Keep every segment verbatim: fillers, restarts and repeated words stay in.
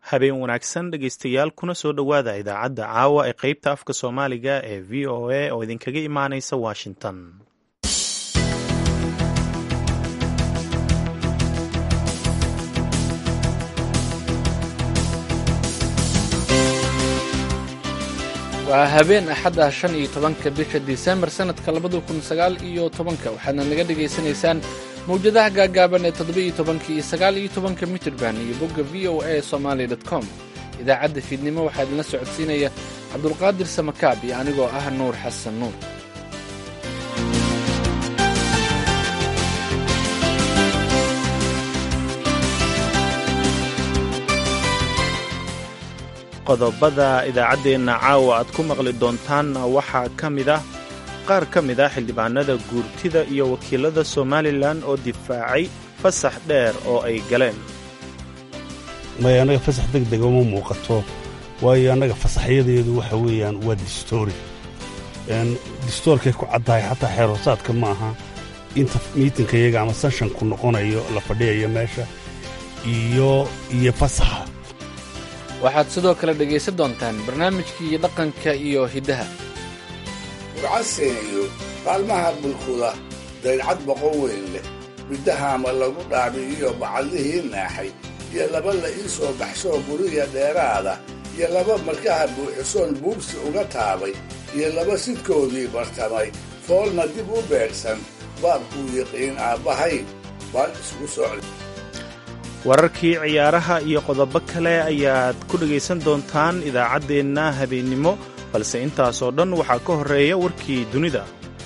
habeen wanaagsan dhegaystayaal kuna soo dhowaada idaacadda caawa ee qaybta afka soomaaliga ee v o a oo idinkaga imaanaysa washington. waa habeen axad ah shan iyo tobanka bisha disembar sanadka labada kun sagaal iyo tobanka waxaadna naga dhegaysanaysaan mawjadaha gaagaaban ee toddoba-iyo tobanka iyo sagaal iyo tobanka mitirban iyo bogga v o a somaali dot com. idaacadda fiidnimo waxaa idinla socodsiinaya cabdulqaadir samakaab iyo anigoo ah nuur xasan nuur. qodobada idaacaddeenna caawa aad ku maqli doontaanna waxaa ka mid ah qaar ka mid ah xildhibaanada guurtida iyo wakiilada somalilan oo difaacay fasax dheer oo ay galeen. maya annaga fasax deg dega uma muuqato, waayo annaga fasaxyadeedu waxa weeyaan waa distoori distoorkay ku caddahay, xataa xeeroosaadka ma aha inta miitinka iyaga ama sanshanku noqonayo la fadhiyayo meesha iyo iyo fasaxa. waxaad sidoo kale dhegaysan doontaan barnaamijkii dhaqanka iyo hiddaha. burcaseeyo qaalmaha bulkuda daydcad boqon weyn leh middahaama lagu dhaabi'iyo bacallihii naaxay iyo laba la ii soo baxshoo guriga dheeraada iyo laba markaha buuxisoon buubsi uga taabay iyo laba sidkoodii bartamay foolna dib u beegsan baabkuu yiqiin aabbahay baan isugu socda. wararkii ciyaaraha iyo qodobo kale ayaad ku dhegaysan doontaan idaacaddeenna habeennimo, balse intaasoo dhan waxaa ka horreeya warkii dunida.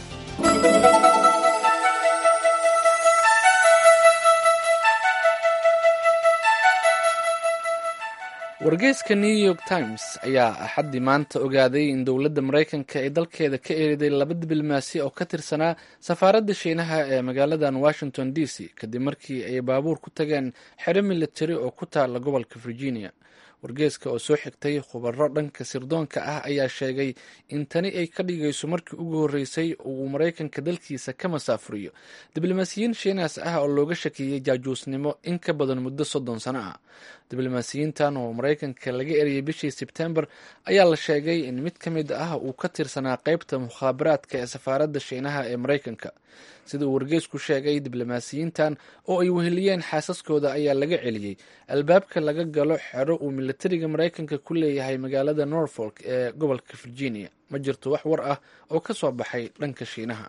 wargeyska new york times ayaa axaddii maanta ogaaday in dowladda maraykanka ay dalkeeda ka eeday laba diblomaasi oo ka tirsanaa safaaradda shiinaha ee magaaladan washington d c kadib markii ay baabuur ku tageen xero militari oo ku taala gobolka virginia. wargeyska oo soo xigtay khubaro dhanka sirdoonka ah ayaa sheegay in tani ay ka dhigayso markii ugu horreysay oo uu maraykanka dalkiisa ka masaafuriyo diblomaasiyiin shiinaas ah oo looga shakiyey jaajuusnimo in ka badan muddo soddon sano ah. diblomaasiyiintan oo maraykanka laga eriyey bishii sebtembar ayaa la sheegay in mid ka mid ah uu ka tirsanaa qaybta mukhaabaraadka ee safaaradda shiinaha ee maraykanka. sida uu wargeysku sheegay, diblomaasiyiintan oo ay weheliyeen xaasaskooda ayaa laga celiyey albaabka laga galo xero uu militariga maraykanka ku leeyahay magaalada norfolk ee gobolka virginia. ma jirto wax war ah oo ka soo baxay dhanka shiinaha.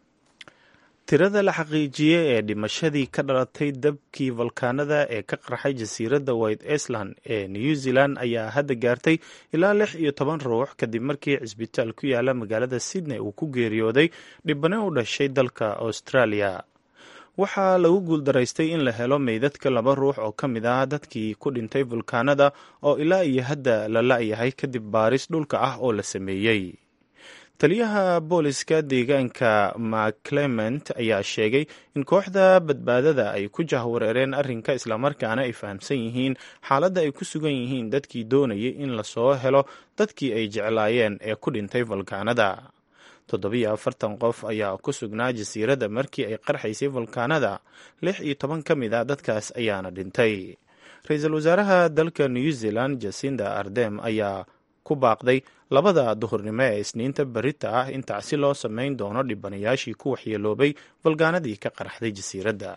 tirada la xaqiijiyey ee dhimashadii ka dhalatay dabkii volkaanada ee ka qarxay jasiiradda white island ee new zealand ayaa hadda gaartay ilaa lix iyo toban ruux kadib markii cisbitaal ku yaala magaalada sydney uu ku geeriyooday dhibane u dhashay dalka australia. waxaa lagu guuldaraystay in la helo meydadka laba ruux oo ka mid ah dadkii ku dhintay volkaanada oo ilaa iyo hadda la la'yahay kadib baaris dhulka ah oo la sameeyey. taliyaha booliska deegaanka maclement ayaa sheegay in kooxda badbaadada ay ku jahwareereen arrinka islamarkaana ay fahamsan yihiin xaaladda ay ku sugan yihiin dadkii doonayay in lasoo helo dadkii ay jeclaayeen ee ku dhintay volkaanada. toddobiyo afartan qof ayaa ku sugnaa jasiiradda markii ay qarxaysay volkaanada, lix iyo toban ka mid a dadkaas ayaana dhintay. ra-iisul wasaaraha dalka new zealand jacinda ardern ayaa ku baaqday labada duhurnimo ee isniinta berita ah in tacsi loo samayn doono dhibanayaashii ku waxyeeloobay volkaanadii ka qarxday jasiiradda.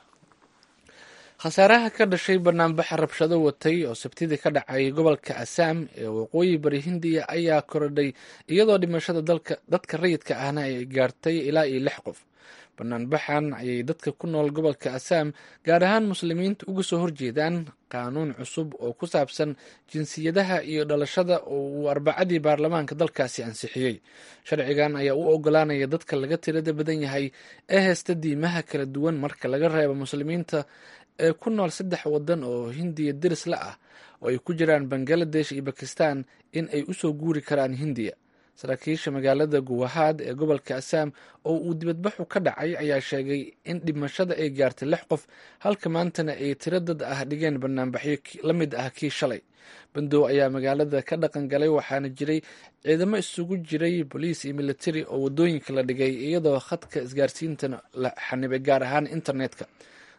khasaaraha ka dhashay banaanbaxa rabshado watay oo sabtidii ka dhacay gobolka assam ee waqooyi bari hindiya ayaa korodhay, iyadoo dhimashada dadka rayidka ahna ay gaartay ilaa iyo lix qof. banaanbaxan ayay dadka ku nool gobolka assam gaar ahaan muslimiinta uga soo horjeedaan qaanuun cusub oo ku saabsan jinsiyadaha iyo dhalashada oo uu arbacadii baarlamaanka dalkaasi ansixiyey. sharcigan ayaa u ogolaanaya dadka laga tirada badan yahay ee heysta diimaha kala duwan marka laga reebo muslimiinta ee ku nool saddex waddan oo hindiya deris la ah oo ay ku jiraan bangaladesh iyo bakistan in ay usoo guuri karaan hindiya. saraakiisha magaalada guwahad ee gobolka assam oo uu dibadbaxu ka dhacay ayaa sheegay in dhimashada ay gaartay lix qof, halka maantana ay tiro dad ah dhigeen banaanbaxyo la mid ah kii shalay. bandow ayaa magaalada ka dhaqan galay, waxaana jiray ciidamo isugu jiray boliis iyo militari oo wadooyinka la dhigay, iyadoo khadka isgaarsiintana la xanibay gaar ahaan internetka.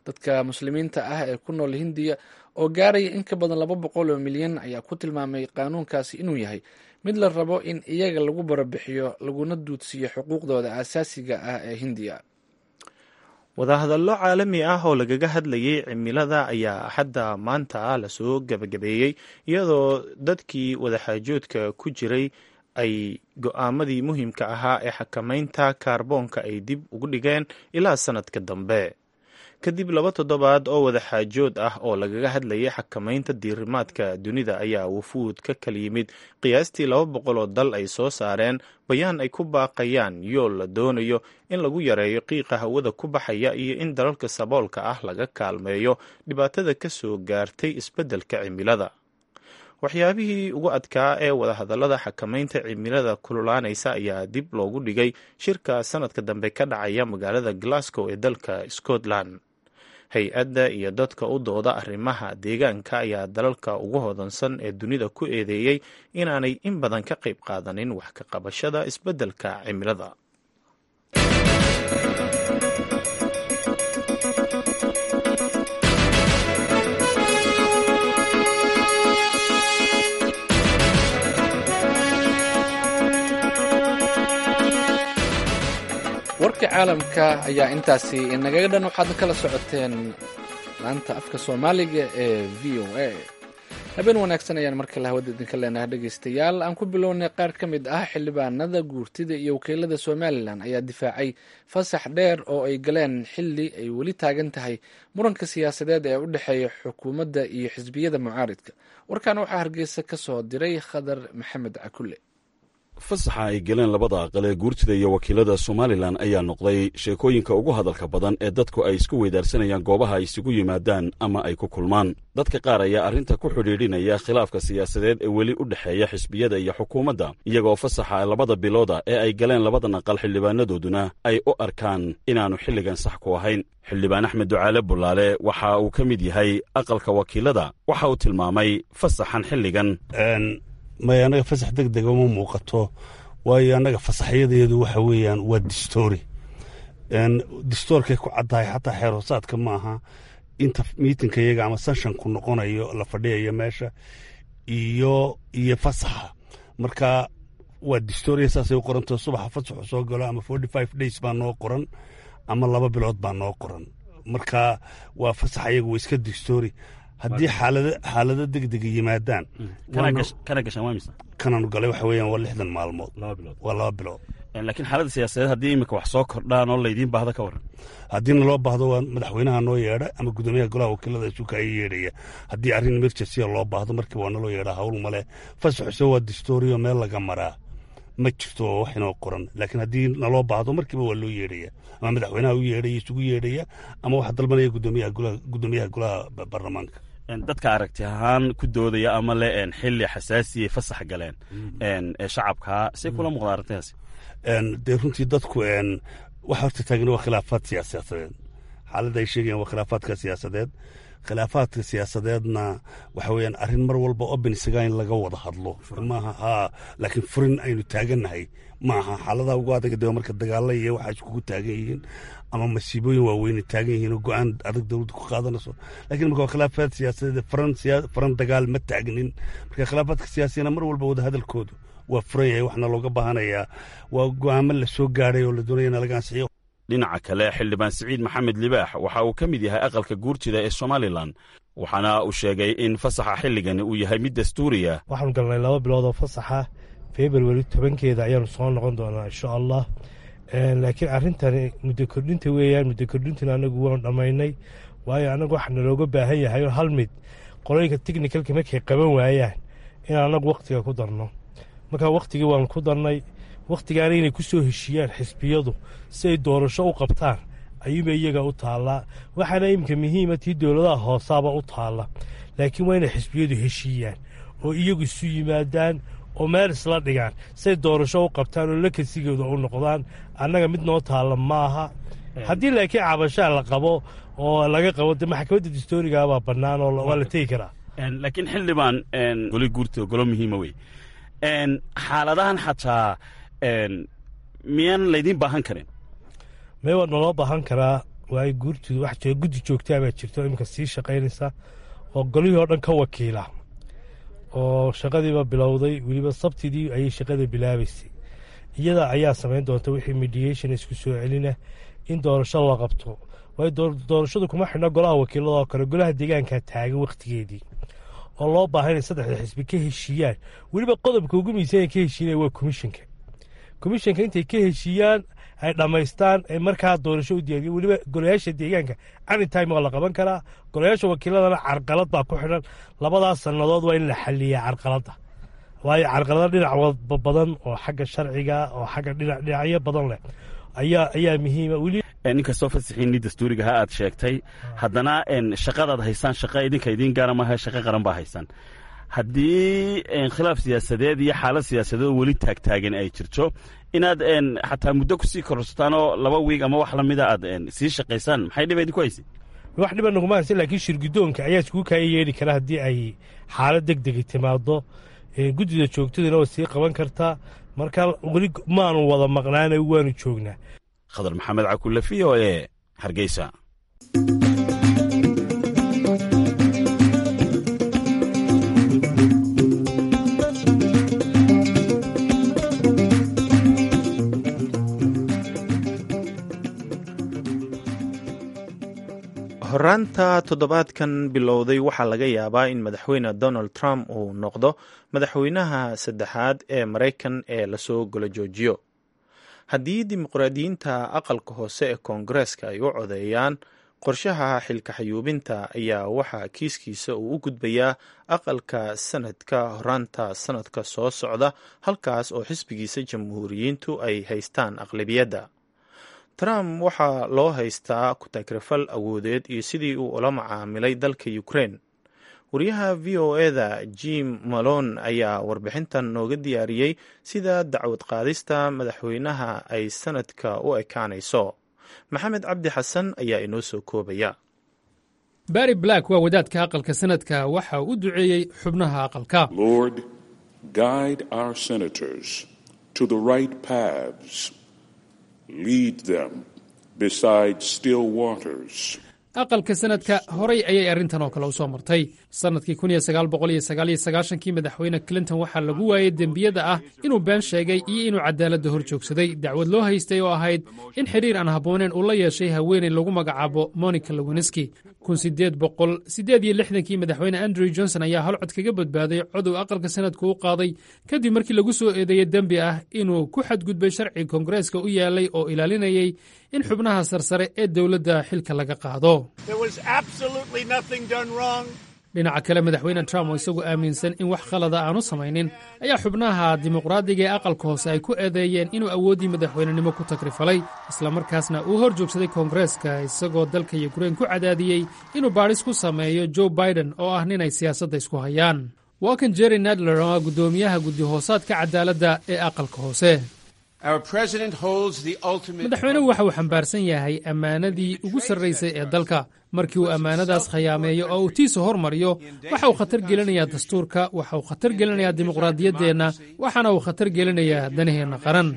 dadka muslimiinta ah ee ku nool hindiya oo gaaraya in ka badan laba boqol oo milyan ayaa ku tilmaamay qaanuunkaasi inuu yahay mid la rabo in iyaga lagu barabixiyo laguna duudsiiyo xuquuqdooda aasaasiga ah ee hindiya. wadahadallo caalami ah oo lagaga hadlayay cimilada ayaa hadda maanta lasoo gabagabeeyey iyadoo dadkii wadaxaajoodka ku jiray ay go-aamadii muhiimka ahaa ee xakamaynta kaarboonka ay dib ugu dhigeen ilaa sanadka dambe. kadib laba toddobaad oo wadaxaajood ah oo lagaga hadlayay xakamaynta diirimaadka dunida ayaa wufuud ka kala yimid qiyaastii laba boqol oo dal ay soo saareen bayaan ay ku baaqayaan yool la doonayo in lagu yareeyo qiiqa hawada ku baxaya iyo in dalalka saboolka ah laga kaalmeeyo dhibaatada ka soo gaartay isbeddelka cimilada. waxyaabihii ugu adkaa ee wadahadallada xakamaynta cimilada kululaanaysa ayaa dib loogu dhigay shirka sanadka dambe ka dhacaya magaalada Glasgow ee dalka Scotland. hay-adda iyo dadka u dooda arrimaha deegaanka ayaa dalalka ugu hodansan ee dunida ku eedeeyey inaanay in badan ka qayb qaadanin wax ka qabashada isbeddelka cimilada. warka caalamka ayaa intaasi inagaga dhan. waxaad kala socoteen laanta afka soomaaliga ee v o a. habeen wanaagsan ayaan mar kale hawada idinka leenahay dhegaystayaal. aan ku bilownay qaar ka mid ah xildhibaanada guurtida iyo wakiilada somalilan ayaa difaacay fasax dheer oo ay galeen xili ay weli taagan tahay muranka siyaasadeed ee u dhexeeya xukuumadda iyo xisbiyada mucaaridka. warkan waxaa hargeysa ka soo diray khadar maxamed cakule. fasaxa ay galeen labada aqal ee guurtida iyo wakiilada somalilan ayaa noqday sheekooyinka ugu hadalka badan ee dadku ay isku weydaarsanayaan goobaha ay isugu yimaadaan ama ay ku kulmaan. dadka qaar ayaa arrinta ku xidhiidhinaya khilaafka siyaasadeed ee weli u dhexeeya xisbiyada iyo xukuumadda, iyagoo fasaxa labada bilooda ee ay galeen labadan aqal xildhibaanadooduna ay u arkaan inaannu xilligan sax ku ahayn. xildhibaan axmed ducaale bulaale waxa uu ka mid yahay aqalka wakiilada. waxa uu tilmaamay fasaxan xilligan maya annaga fasax deg dega uma muuqato, waayo annaga fasaxyadeedu waxa weeyaan waa distoori. distoorkay ku caddahay xataa xeerhoosaadka ma aha inta miitinka iyaga ama sanshanku noqonayo la fadhiyayo meesha iyo iyo fasaxa. marka waa distooriya saasay u qorantao subaxa fasaxu soo galo ama forty five days baa noo qoran ama laba bilood baa noo qoran. marka waa fasax iyagu waa iska distoori. haddii xaalado degdega yimaadaan kananu galay waxa weeyaan waa lixdan maalmood waa laba bilood. laakiin xaaladda siyaasadeed haddii iminka wax soo kordhaan oo laydiin baahda ka warran. haddiina loo baahdo waa madaxweynaha noo yeedha ama guddoomiyaha golaha wakiilada isuka ay yeedhaya. haddii arrin emergency loo baahdo markii waa naloo yeedhaa hawl male. fasaxuse waa distooriyo meel laga maraa ma jirto oo wax inoo qoran. laakiin haddii naloo baahdo markiiba waa loo yeedhaya ama madaxweynaha u yeedhaya isugu yeedhaya ama waxa dalbanaya guddoomiyaha golaha baarlamaanka. dadka aragti ahaan ku doodaya ama le xilli xasaasiyay fasax galeen ee shacabkaa say kula muuqda arrintaasi. dee runtii dadku waxa horta taagna waa khilaafaad siyaasadeed. xaaladda ay sheegayaan waa khilaafaadka siyaasadeed. khilaafaadka siyaasadeedna waxa weeyaan arrin mar walba open isagaa in laga wada hadlo maaha. haa laakiin furin aynu taagannahay maaha. xaaladaha ugu adag dee marka dagaalla iyo waxa iskugu taagan yihiin ama masiibooyin waaweyne taagan yihiin oo go-aan adag dowladda ku qaadanayso. lakiin marka waa khilaafaad siyaasadeed faran dagaal ma taagnin. marka khilaafaadka siyaasiyana mar walba wada hadalkoodu waa furan yahay. waxna looga baahanayaa waa go-aamo la soo gaadhay oo la doonaya in laga ansixiyo. dhinaca kale xildhibaan siciid maxamed libaax waxa uu ka mid yahay aqalka guurtida ee somalilan, waxaana uu sheegay in fasaxa xilligan uu yahay mid dastuuriya. waxaanu galnay laba bilood oo fasaxa februari tobankeeda ayaanu soo noqon doonaa insha allah. laakiin arrintani muddo kordhinta weeyaan. muddo kordhintana anagu waanu dhammaynay, waayo anagu waxa nalooga baahan yahay oo hal mid qolooyinka technicalka markay qaban waayaan in anagu wakhtiga ku darno. marka wakhtigii waanu ku darnay. wakhtigaana inay ku soo heshiiyaan xisbiyadu si ay doorasho u qabtaan ayuuba iyaga u taallaa. waxaana iminka muhiima tii dowladaha hoosaaba u taalla. laakiin waa inay xisbiyadu heshiiyaan oo iyagu isu yimaadaan oo meel isla dhigaan siay doorasho u qabtaan oo lakasigooda u noqdaan. annaga mid noo taalla maaha. haddii laakiin cabashaa la qabo oo laga qabo de maxkamadda distoorigaabaa bannaan oo waa la tegi karaa. laakiin xildhibaan goli guurta golo muhiima wey. xaaladahan xataa miyaan laydiin baahan karin? mee waa naloo baahan karaa waayo guurtooda wax jira guddi joogtaa baa jirta oo iminka sii shaqaynaysa oo golihii oo dhan ka wakiila oo shaqadiiba bilowday weliba sabtidii ayay shaqada bilaabaysay iyada ayaa samayn doonta wixii mediation isku soo celina in doorasho la qabto waayo doorashadu kuma xidhna golaha wakiilada oo kale golaha deegaankaa taagan wakhtigeedii oo loo baahan inay saddexda xisbi ka heshiiyaan weliba qodobka ugu miisaanay ka heshiinaya waa komishanka komishanka intay ka heshiiyaan ay dhammaystaan ee markaa doorasho u diyaariya weliba golayaasha deegaanka anytime waa la qaban karaa golayaasha wakiiladana carqalad baa ku xidhan labadaas sannadood waa in la xaliyaa carqaladda waayo carqalada dhinac badan oo xagga sharciga oo xagga dhinac dhinacyo badan leh ayaa ayaa muhiima weli ninkastoo fasaxiinii dastuuriga ha aad sheegtay haddana shaqadaad haysaan shaqa idinka idiin gaara maaha shaqa qaran baa haysaan haddii khilaaf siyaasadeed iyo xaalad siyaasadeed oo weli taagtaagan ay jirto inaad xataa muddo kusii kororsataan oo laba wiig ama wax lamida aad sii shaqaysaan maxay dhiba idinku haysa wax dhiba naguma haysan laakiin shirgudoonka ayaa iskugu kaaya yeedhi kara haddii ay xaalad deg degi timaado guddida joogtadana waa sii qaban kartaa marka weli maanu wada maqnaana waanu joognaa khadar maxamed cakulle v o e hargeysa horaanta toddobaadkan bilowday waxaa laga yaabaa in madaxweyne donald trump uu noqdo madaxweynaha saddexaad ee maraykan ee lasoo golo joojiyo haddii dimuqraadiyiinta aqalka hoose ee koongareeska ay u codeeyaan qorshaha xilka xayuubinta ayaa waxaa kiiskiisa uu u gudbayaa aqalka sanadka horaanta sanadka soo socda halkaas oo xisbigiisa jamhuuriyiintu ay haystaan aqlabiyadda trump waxaa loo haystaa ku-tagrafal awoodeed iyo sidii uu ula macaamilay dalka ukraine wariyaha v o eda jim malone ayaa warbixintan nooga diyaariyey sida dacwad qaadista madaxweynaha ay sanadka u ekaanayso maxamed cabdi xasan ayaa inoo soo koobaya barry black waa wadaadka aqalka sanadka waxa uu u duceeyey xubnaha aqalka Lord, guide our senators to the right paths. Lead them beside still waters. aqalka sanadka horay ayay arrintan oo kale u soo martay sannadkii kun iyo sagaal boqol iyo sagaal iyo sagaashankii madaxweyne clinton waxaa lagu waayey dembiyada ah inuu been sheegay iyo inuu cadaaladda hor joogsaday dacwad loo haystay oo ahayd in xidhiir aan habbooneen uu la yeeshay haweeney lagu magacaabo monica lewinsky kun sideed boqol siddeed iyo lixdankii madaxweyne andrew johnson ayaa halcod kaga badbaaday codow aqalka sanadku u qaaday kadib markii lagu soo eedeeyey dembi ah inuu ku xadgudbay sharci koongareeska u yaalay oo ilaalinayay in xubnaha sarsare ee dowladda xilka laga qaado dhinaca kale madaxweyne trump oo isagu aaminsan in wax khalada aanu samaynin ayaa xubnaha dimuqraadiga ee aqalka hoose ay ku eedeeyeen inuu awooddii madaxweynenimo ku tagrifalay islamarkaasna uu hor joogsaday koongareeska isagoo dalka yukrain ku cadaadiyey inuu baadhis ku sameeyo joe biden oo ah nin ay siyaasadda isku hayaan waa kan jerry nadler oo ah guddoomiyaha guddi hoosaadka cadaaladda ee aqalka hoose madaxweynuhu waxa uu xambaarsan yahay ammaanadii ugu sarraysay ee dalka markii uu ammaanadaas khiyaameeyo oo uu tiisa hormariyo waxa uu khatar gelinayaa dastuurka waxa uu khatar gelinayaa dimuqraadiyaddeenna waxaana uu khatar gelinayaa danaheenna qaran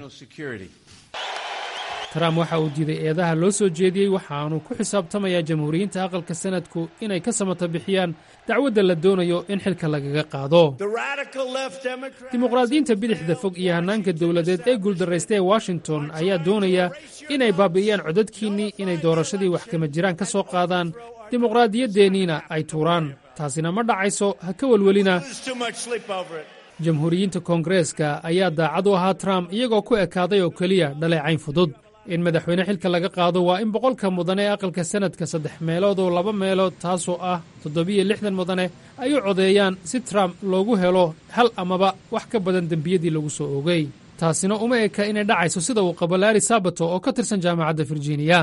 trump waxa uu diiday eedaha loo soo jeediyey waxaanu ku xisaabtamayaa jamhuuriyiinta aqalka sanadku inay ka samata bixiyaan dacwadda la doonayo in xilka lagaga qaado dimuqraadiyiinta bidixda fog iyo hannaanka dowladeed ee guuldarraysta ee washington ayaa doonaya inay baabi'iyaan codadkiinnii inay doorashadii wax kama jiraan ka soo qaadaan dimuqraadiyadeenniina ay tuuraan taasina ma dhacayso ha ka welwelina jamhuuriyiinta koongareeska ayaa daacad u ahaa trump iyagoo ku ekaaday oo keliya dhaleecayn fudud in madaxweyne xilka laga qaado waa in boqolka mudane ee aqalka sanadka saddex meelood oo laba meelood taasoo ah toddobiyo lixdan mudane ay u codeeyaan si trump loogu helo hal amaba wax ka badan dembiyadii lagu soo oogay taasina uma eka inay dhacayso sida uu qabo larry sabato oo ka tirsan jaamacadda virginia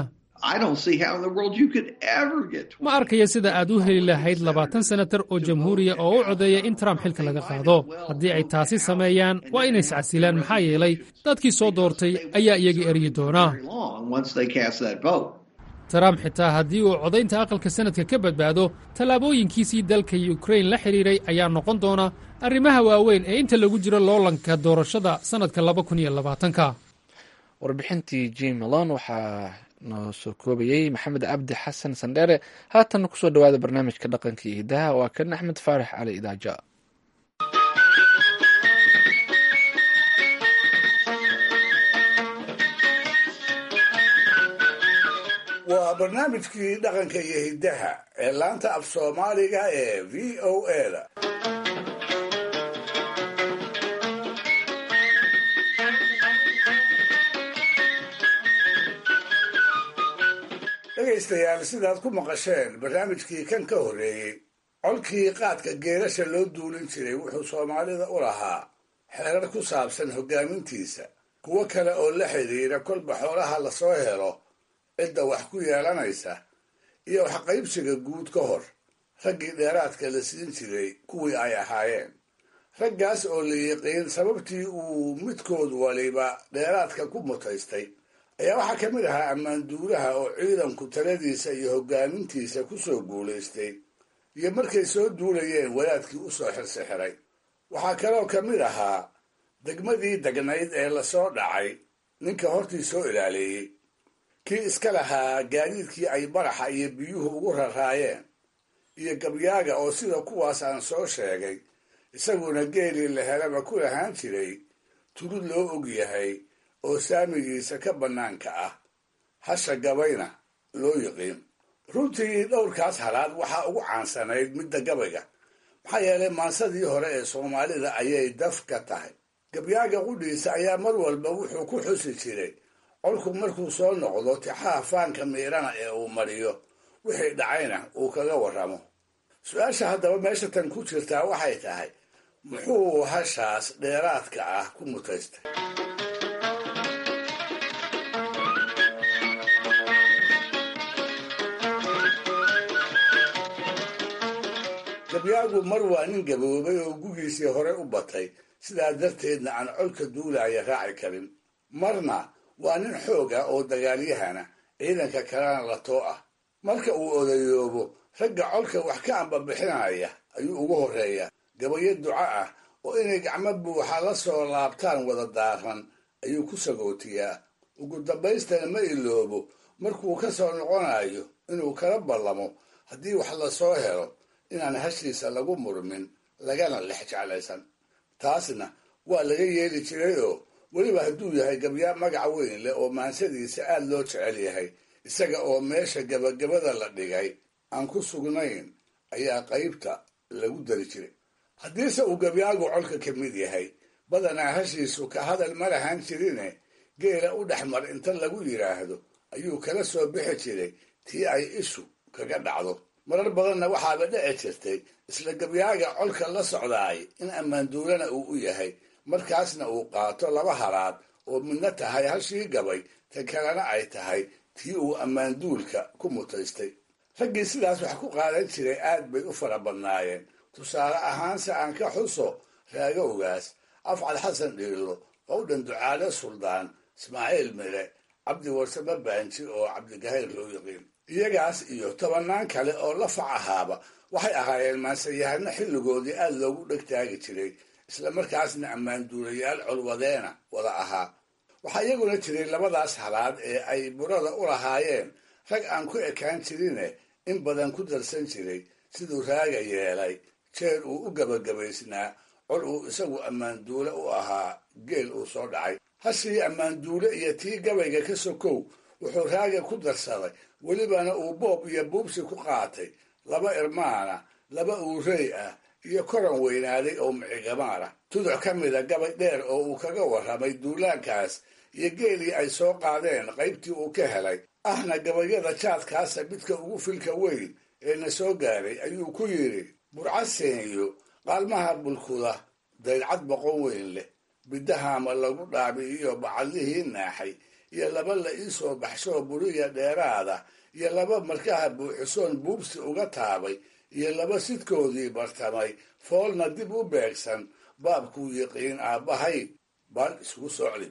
ma arkayo sida aad u heli lahayd labaatan senatar oo jamhuuriya oo u codeeya in trump xilka laga qaado haddii ay taasi sameeyaan waa inay iscasilaan maxaa yeelay dadkii soo doortay ayaa iyaga eryi doonaa trump xitaa haddii uu codaynta aqalka sanadka ka badbaado tallaabooyinkiisii dalka yukrain la xidhiiray ayaa noqon doona arrimaha waaweyn ee inta lagu jiro loolanka doorashada sannadka laba kun iyo labaatanka warbixintii jim malon waxaa noo soo koobayey maxamed cabdi xasan sandheere. haatan kusoo dhawaada barnaamijka dhaqanka iyo hidaha, waa kan axmed faarax cali idaaja. waa barnaamijkii dhaqanka iyo hiddaha ee laanta af soomaaliga ee v o a da. dhegaystayaal, sidaad ku maqasheen barnaamijkii kan ka horreeyey, colkii qaadka geelasha loo duulin jiray wuxuu soomaalida u lahaa xeerar ku saabsan hoggaamintiisa, kuwo kale oo la xidhiira kolba xoolaha lasoo helo cidda wax ku yeelanaysa iyo waxqaybsiga guud ka hor raggii dheeraadka la siin jiray kuwii ay ahaayeen. raggaas oo la yiqiin sababtii uu midkood waliba dheeraadka ku mutaystay ayaa waxaa ka mid ahaa ammaanduulaha oo ciidanku taladiisa iyo hoggaamintiisa ku soo guulaystay iyo markay soo duulayeen wadaadkii u soo xirsixiray. waxaa kaloo ka mid ahaa degmadii degnayd ee lasoo dhacay ninka hortii soo ilaaleeyey, kii iska lahaa gaadiidkii ay baraxa iyo biyuhu ugu raraayeen, iyo gabyaaga oo sida kuwaas aan soo sheegay isaguna geelii la helaba ku lahaan jiray tulud loo og yahay oo saamigiisa ka bannaanka ah, hasha gabayna loo yiqiin. runtii dhowrkaas halaad waxaa ugu caansanayd midda gabayga, maxaa yeelay maansadii hore ee soomaalida ayay daf ka tahay. gabyaaga qudhiisa ayaa mar walba wuxuu ku xusi jiray colku markuu soo noqdo tixaha faanka miirana ee uu mariyo wixii dhacayna uu kaga warramo. su-aasha haddaba meesha tan ku jirtaa waxay tahay, muxuu hashaas dheeraadka ah ku mutaystay? gabyaagu mar waa nin gaboobay oo gugiisii hore u batay, sidaa darteedna aan colka duulaya raaci karin. marna waa nin xooga oo dagaalyahana, ciidanka kalena la too ah. marka uu odayoobo ragga colka wax ka ambabixinaya ayuu ugu horreeyaa. gabayo duco ah oo inay gacmo buuxa la soo laabtaan wada daaran ayuu ku sagootiyaa. ugu dambaystana ma iloobo markuu ka soo noqonayo inuu kala ballamo haddii wax lasoo helo inaan hashiisa lagu murmin lagana lex jeclaysan. taasna waa laga yeeli jirayoo weliba hadduu yahay gabyaa magac weyn leh oo maansadiisa aad loo jecel yahay, isaga oo meesha gabagabada la dhigay aan ku sugnayn ayaa qaybta lagu dari jiray. haddiise uu gabyaagu colka ka mid yahay, badanaa hashiisu ka hadal ma lahaan jirine geela u dhex mar inta lagu yidhaahdo ayuu kala soo bixi jiray tii ay ishu kaga dhacdo. marar badanna waxaaba dhici jirtay isla gabyaaga colka la socdaay in ammaanduulana uu u yahay, markaasna uu qaato laba halaad oo midna tahay hashii gabay, tan kalena ay tahay tii uu ammaanduulka ku mutaystay. raggii sidaas wax ku qaadan jiray aad bay u fara badnaayeen. tusaale ahaanse aan ka xuso raagowgaas, afcad xasan dhiilo, qowdhan ducaale suldaan, ismaaciil mire, cabdi warsame baanji oo cabdigahayr loo yiqiin. iyagaas iyo tobannaan kale oo la fac ahaaba waxay ahaayeen maansayahano xilligoodii aad loogu dhegtaagi jiray, islamarkaasna ammaanduulayaal colwadeena wada ahaa. waxaa iyaguna jiray labadaas halaad ee ay burada u lahaayeen rag aan ku ekaan jirine in badan ku darsan jiray, siduu raaga yeelay jeer uu u gabagabaysnaa col uu isagu ammaanduule u ahaa geel uu soo dhacay. hashii ammaanduule iyo tii gabayga ka sokow wuxuu raaga ku darsaday, welibana uu boob iyo buubsi ku qaatay laba irmaana, laba uurey ah iyo koran weynaaday oo micigamaana. tuduc ka mida gabay dheer oo uu kaga warramay duulaankaas iyo geelii ay soo qaadeen qaybtii uu ka helay, ahna gabayada jaadkaasa midka ugu filka weyn ee na soo gaaray, ayuu ku yidhi: burcaseeniyo qaalmaha bulkuda daydcad boqon weyn leh, bidahaama lagu dhaabi iyo bacadlihii naaxay, iyo laba la ii soo baxshoo buriya dheeraada, iyo laba markaha buuxisoon buubsi uga taabay, iyo laba sidkoodii bartamay foolna dib u beegsan, baabkuu yiqiin aabbahay baan isugu soclin.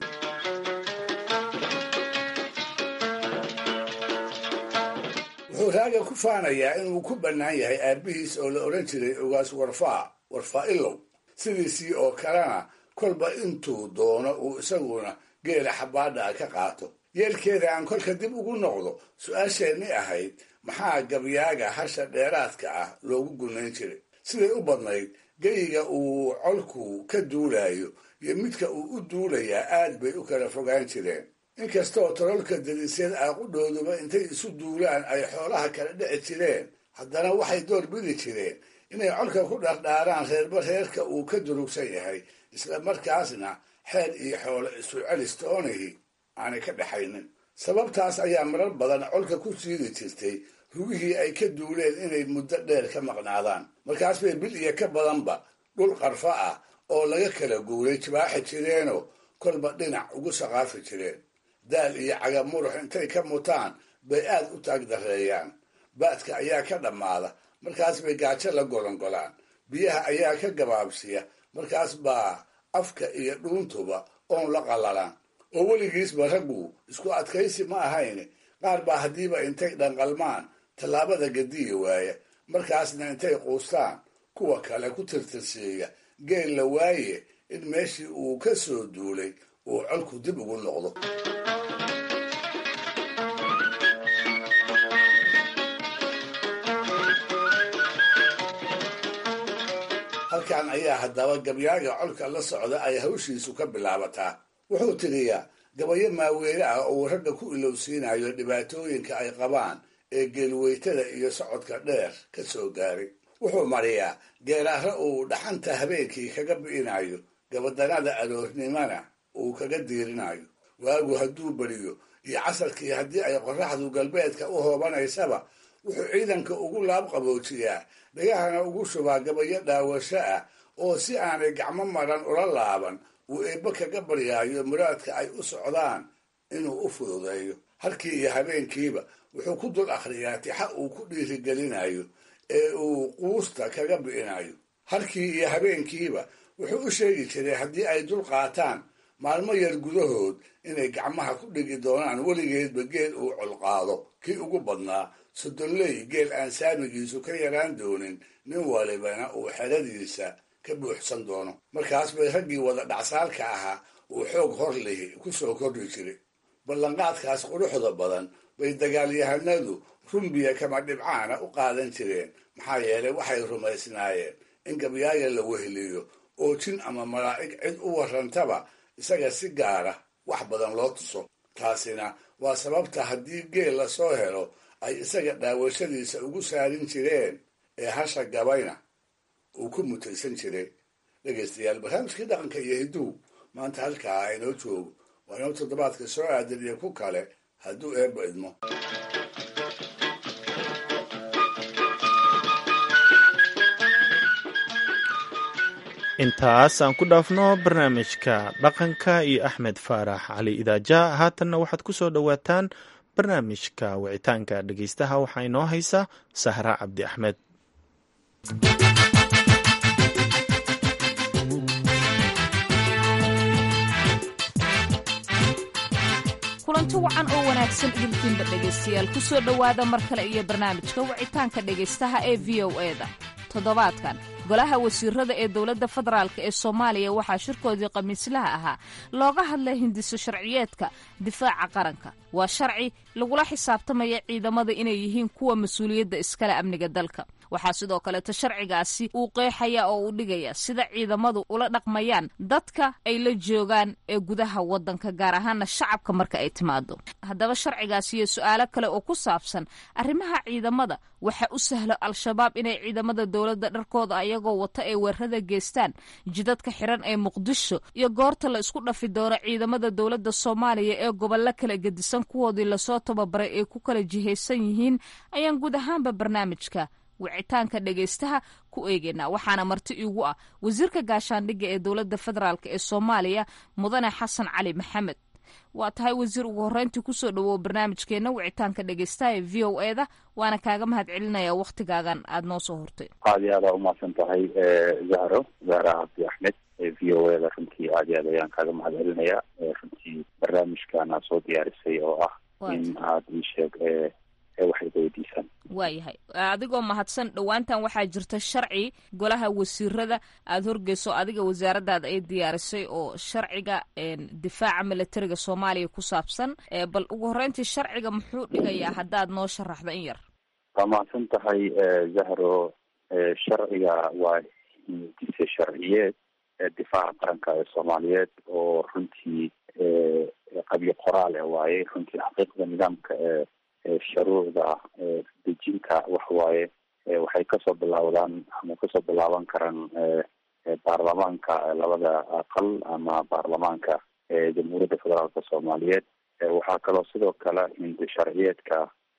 wuxuu raaga ku faanayaa inuu ku bannaan yahay aabbihiis oo la odhan jiray ogaas warfaa warfaa ilow, sidiisii oo kalena kolba intuu doono uu isaguna geela xabaadha ka qaato. yeelkeeda aan kolka dib ugu noqdo su-aasheenni ahayd maxaa gabyaaga hasha dheeraadka ah loogu gunayn jiray siday u badnayd geyiga uu colku ka duulayo iyo midka uu u duulayaa aad bay u kala fogaan jireen inkastoo tololka dadisyada aaqudhooduba intay isu duulaan ay xoolaha kala dhici jireen haddana waxay door bidi jireen inay colka ku dhardhaaraan reerba reerka uu ka durugsan yahay isla markaasna xeel iyo xoolo isu celistoonihii aanay ka dhexaynin sababtaas ayaa marar badan colka ku siidi jirtay rugihii ay ka duuleen inay muddo dheer ka maqnaadaan markaas bay bil iyo ka badanba dhul qarfa ah oo laga kala guuray jibaaxi jireenoo kolba dhinac ugu saqaafi jireen daal iyo cagab murux intay ka mutaan bay aad u taag dareeyaan baadka ayaa ka dhammaada markaas bay gaajo la golangolaan biyaha ayaa ka gabaabsiya markaas baa afka iyo dhuuntuba oon la qallalaan oo weligiisba raggu isku adkaysi ma ahayn qaar baa haddiiba intay dhanqalmaan tallaabada gadiya waaya markaasna intay quustaan kuwa kale ku tirtirsiiya geel la waaye in meeshii uu ka soo duulay uu colku dib ugu noqdo halkan ayaa haddaba gabyaaga colka la socda ay hawshiisu ka bilaabataa wuxuu tiriyaa gabayo maaweele ah oo uu ragga ku ilowsiinayo dhibaatooyinka ay qabaan ee geelweytada iyo socodka dheer ka soo gaaray wuxuu mariyaa geeraare uu dhaxanta habeenkii kaga bi'inayo gabadanada aroornimana uu kaga diirinayo waagu hadduu beriyo iyo casarkii haddii ay qorraxdu galbeedka u hoobanaysaba wuxuu ciidanka ugu laab qaboojiyaa dhagahana ugu shubaa gabayo dhaawasho ah oo si aanay gacmo maran ula laaban uu eebbe kaga baryaayo muraadka ay u socdaan inuu u fududeeyo halkii iyo habeenkiiba wuxuu ku dul akhriyaa tixa uu ku dhiirigelinayo ee uu quusta kaga bi'inayo halkii iyo habeenkiiba wuxuu u sheegi jiray haddii ay dul qaataan maalmo yar gudahood inay gacmaha ku dhigi doonaan weligeedba geel uu colqaado kii ugu badnaa soddonley geel aan saamigiisu ka yaraan doonin nin walibana uu xeradiisa ka buuxsan doono markaas bay raggii wada dhacsaalka ahaa uu xoog hor lihi ku soo kordhi jiray ballanqaadkaas quruxda badan bay dagaalyahanadu rumbiya kama dhibcaana u qaadan jireen maxaa yeelay waxay rumaysnaayeen in gabyaaga la weheliyo oo jin ama malaa'ig cid u warrantaba isaga si gaara wax badan loo tuso taasina waa sababta haddii geel la soo helo ay isaga dhaawashadiisa ugu saarin jireen ee hasha gabayna uu ku mutaysan jiray dhegaystayaal barnaamijkii dhaqanka iyo hidduhu maanta halkaa aynoo joogo waa inoo toddobaadka soo aadan iyo ku kale hadduu eebba idmo intaas aan ku dhaafno barnaamijka dhaqanka iyo axmed faarax cali idaaja haatanna waxaad ku soo dhowaataan barnaamijka wicitaanka dhegaystaha waxaa inoo haysa sahra cabdi axmed kulanti wacan oo wanaagsan idinkiinba dhegaystayaal ku soo dhowaada mar kale iyo barnaamijka wicitaanka dhegaystaha ee v o eda toddobaadkan golaha wasiirada ee dowladda federaalk ee soomaaliya waxaa shirkoodii khamiislaha ahaa looga hadlay hindiso sharciyeedka difaaca qaranka waa sharci lagula xisaabtamaya ciidamada inay yihiin kuwa mas-uuliyadda iskale amniga dalka waxaa sidoo kaleeto sharcigaasi uu qeexaya oo uu dhigaya sida ciidamadu ula dhaqmayaan dadka ay la joogaan ee gudaha waddanka gaar ahaana shacabka marka ay timaado haddaba sharcigaasi iyo su-aalo kale oo ku saabsan arrimaha ciidamada waxa u sahlo al-shabaab inay ciidamada dowladda dharkooda ayagoo wata ay weerarada geystaan jidadka xiran ee muqdisho iyo goorta la isku dhafi doono ciidamada dowladda soomaaliya ee gobollo kala gedisan kuwoodii lasoo tababaray ay ku kala jihaysan yihiin ayaan guud ahaanba barnaamijka wicitaanka dhegaystaha ku eegeynaa waxaana marti iigu ah wasiirka gaashaandhigga ee dowladda federaalk ee soomaaliya mudane xasan cali maxamed waa tahay wasiir ugu horreyntii kusoo dhawow barnaamijkeena wicitaanka dhegaystaha ee v o eda waana kaaga mahad celinaya waktigaagan aada noo soo hortay aad iyo aada umahadsan tahay zahro zahra cabdi axmed v o eda runtii aad iyo aad ayaan kaaga mahad celinaya runtii barnaamijkan aad soo diyaarisay oo ah in aada ii sheeg waxay weydiisaan waayahay adigoo mahadsan dhowaantan waxaa jirta sharci golaha wasiirada aada horgeyso adiga wasaaraddaada ay diyaarisay oo sharciga difaaca militariga soomaaliya ku saabsan bal ugu horreyntii sharciga muxuu dhigayaa haddaad noo sharaxdo in yar waa mahadsan tahay zahro sharciga waa hindise sharciyeed difaaca qaranka ee soomaaliyeed oo runtii qabyo qoraal e waaye runtii xaqiiqda nidaamka ee shuruucda dejinta waxwaaye waxay kasoo bilawdaan ama kasoo bilaaban karaan baarlamaanka labada aqal ama baarlamaanka jamhuuriyadda federaalka soomaaliyeed waxaa kaloo sidoo kale hindi sharciyeedka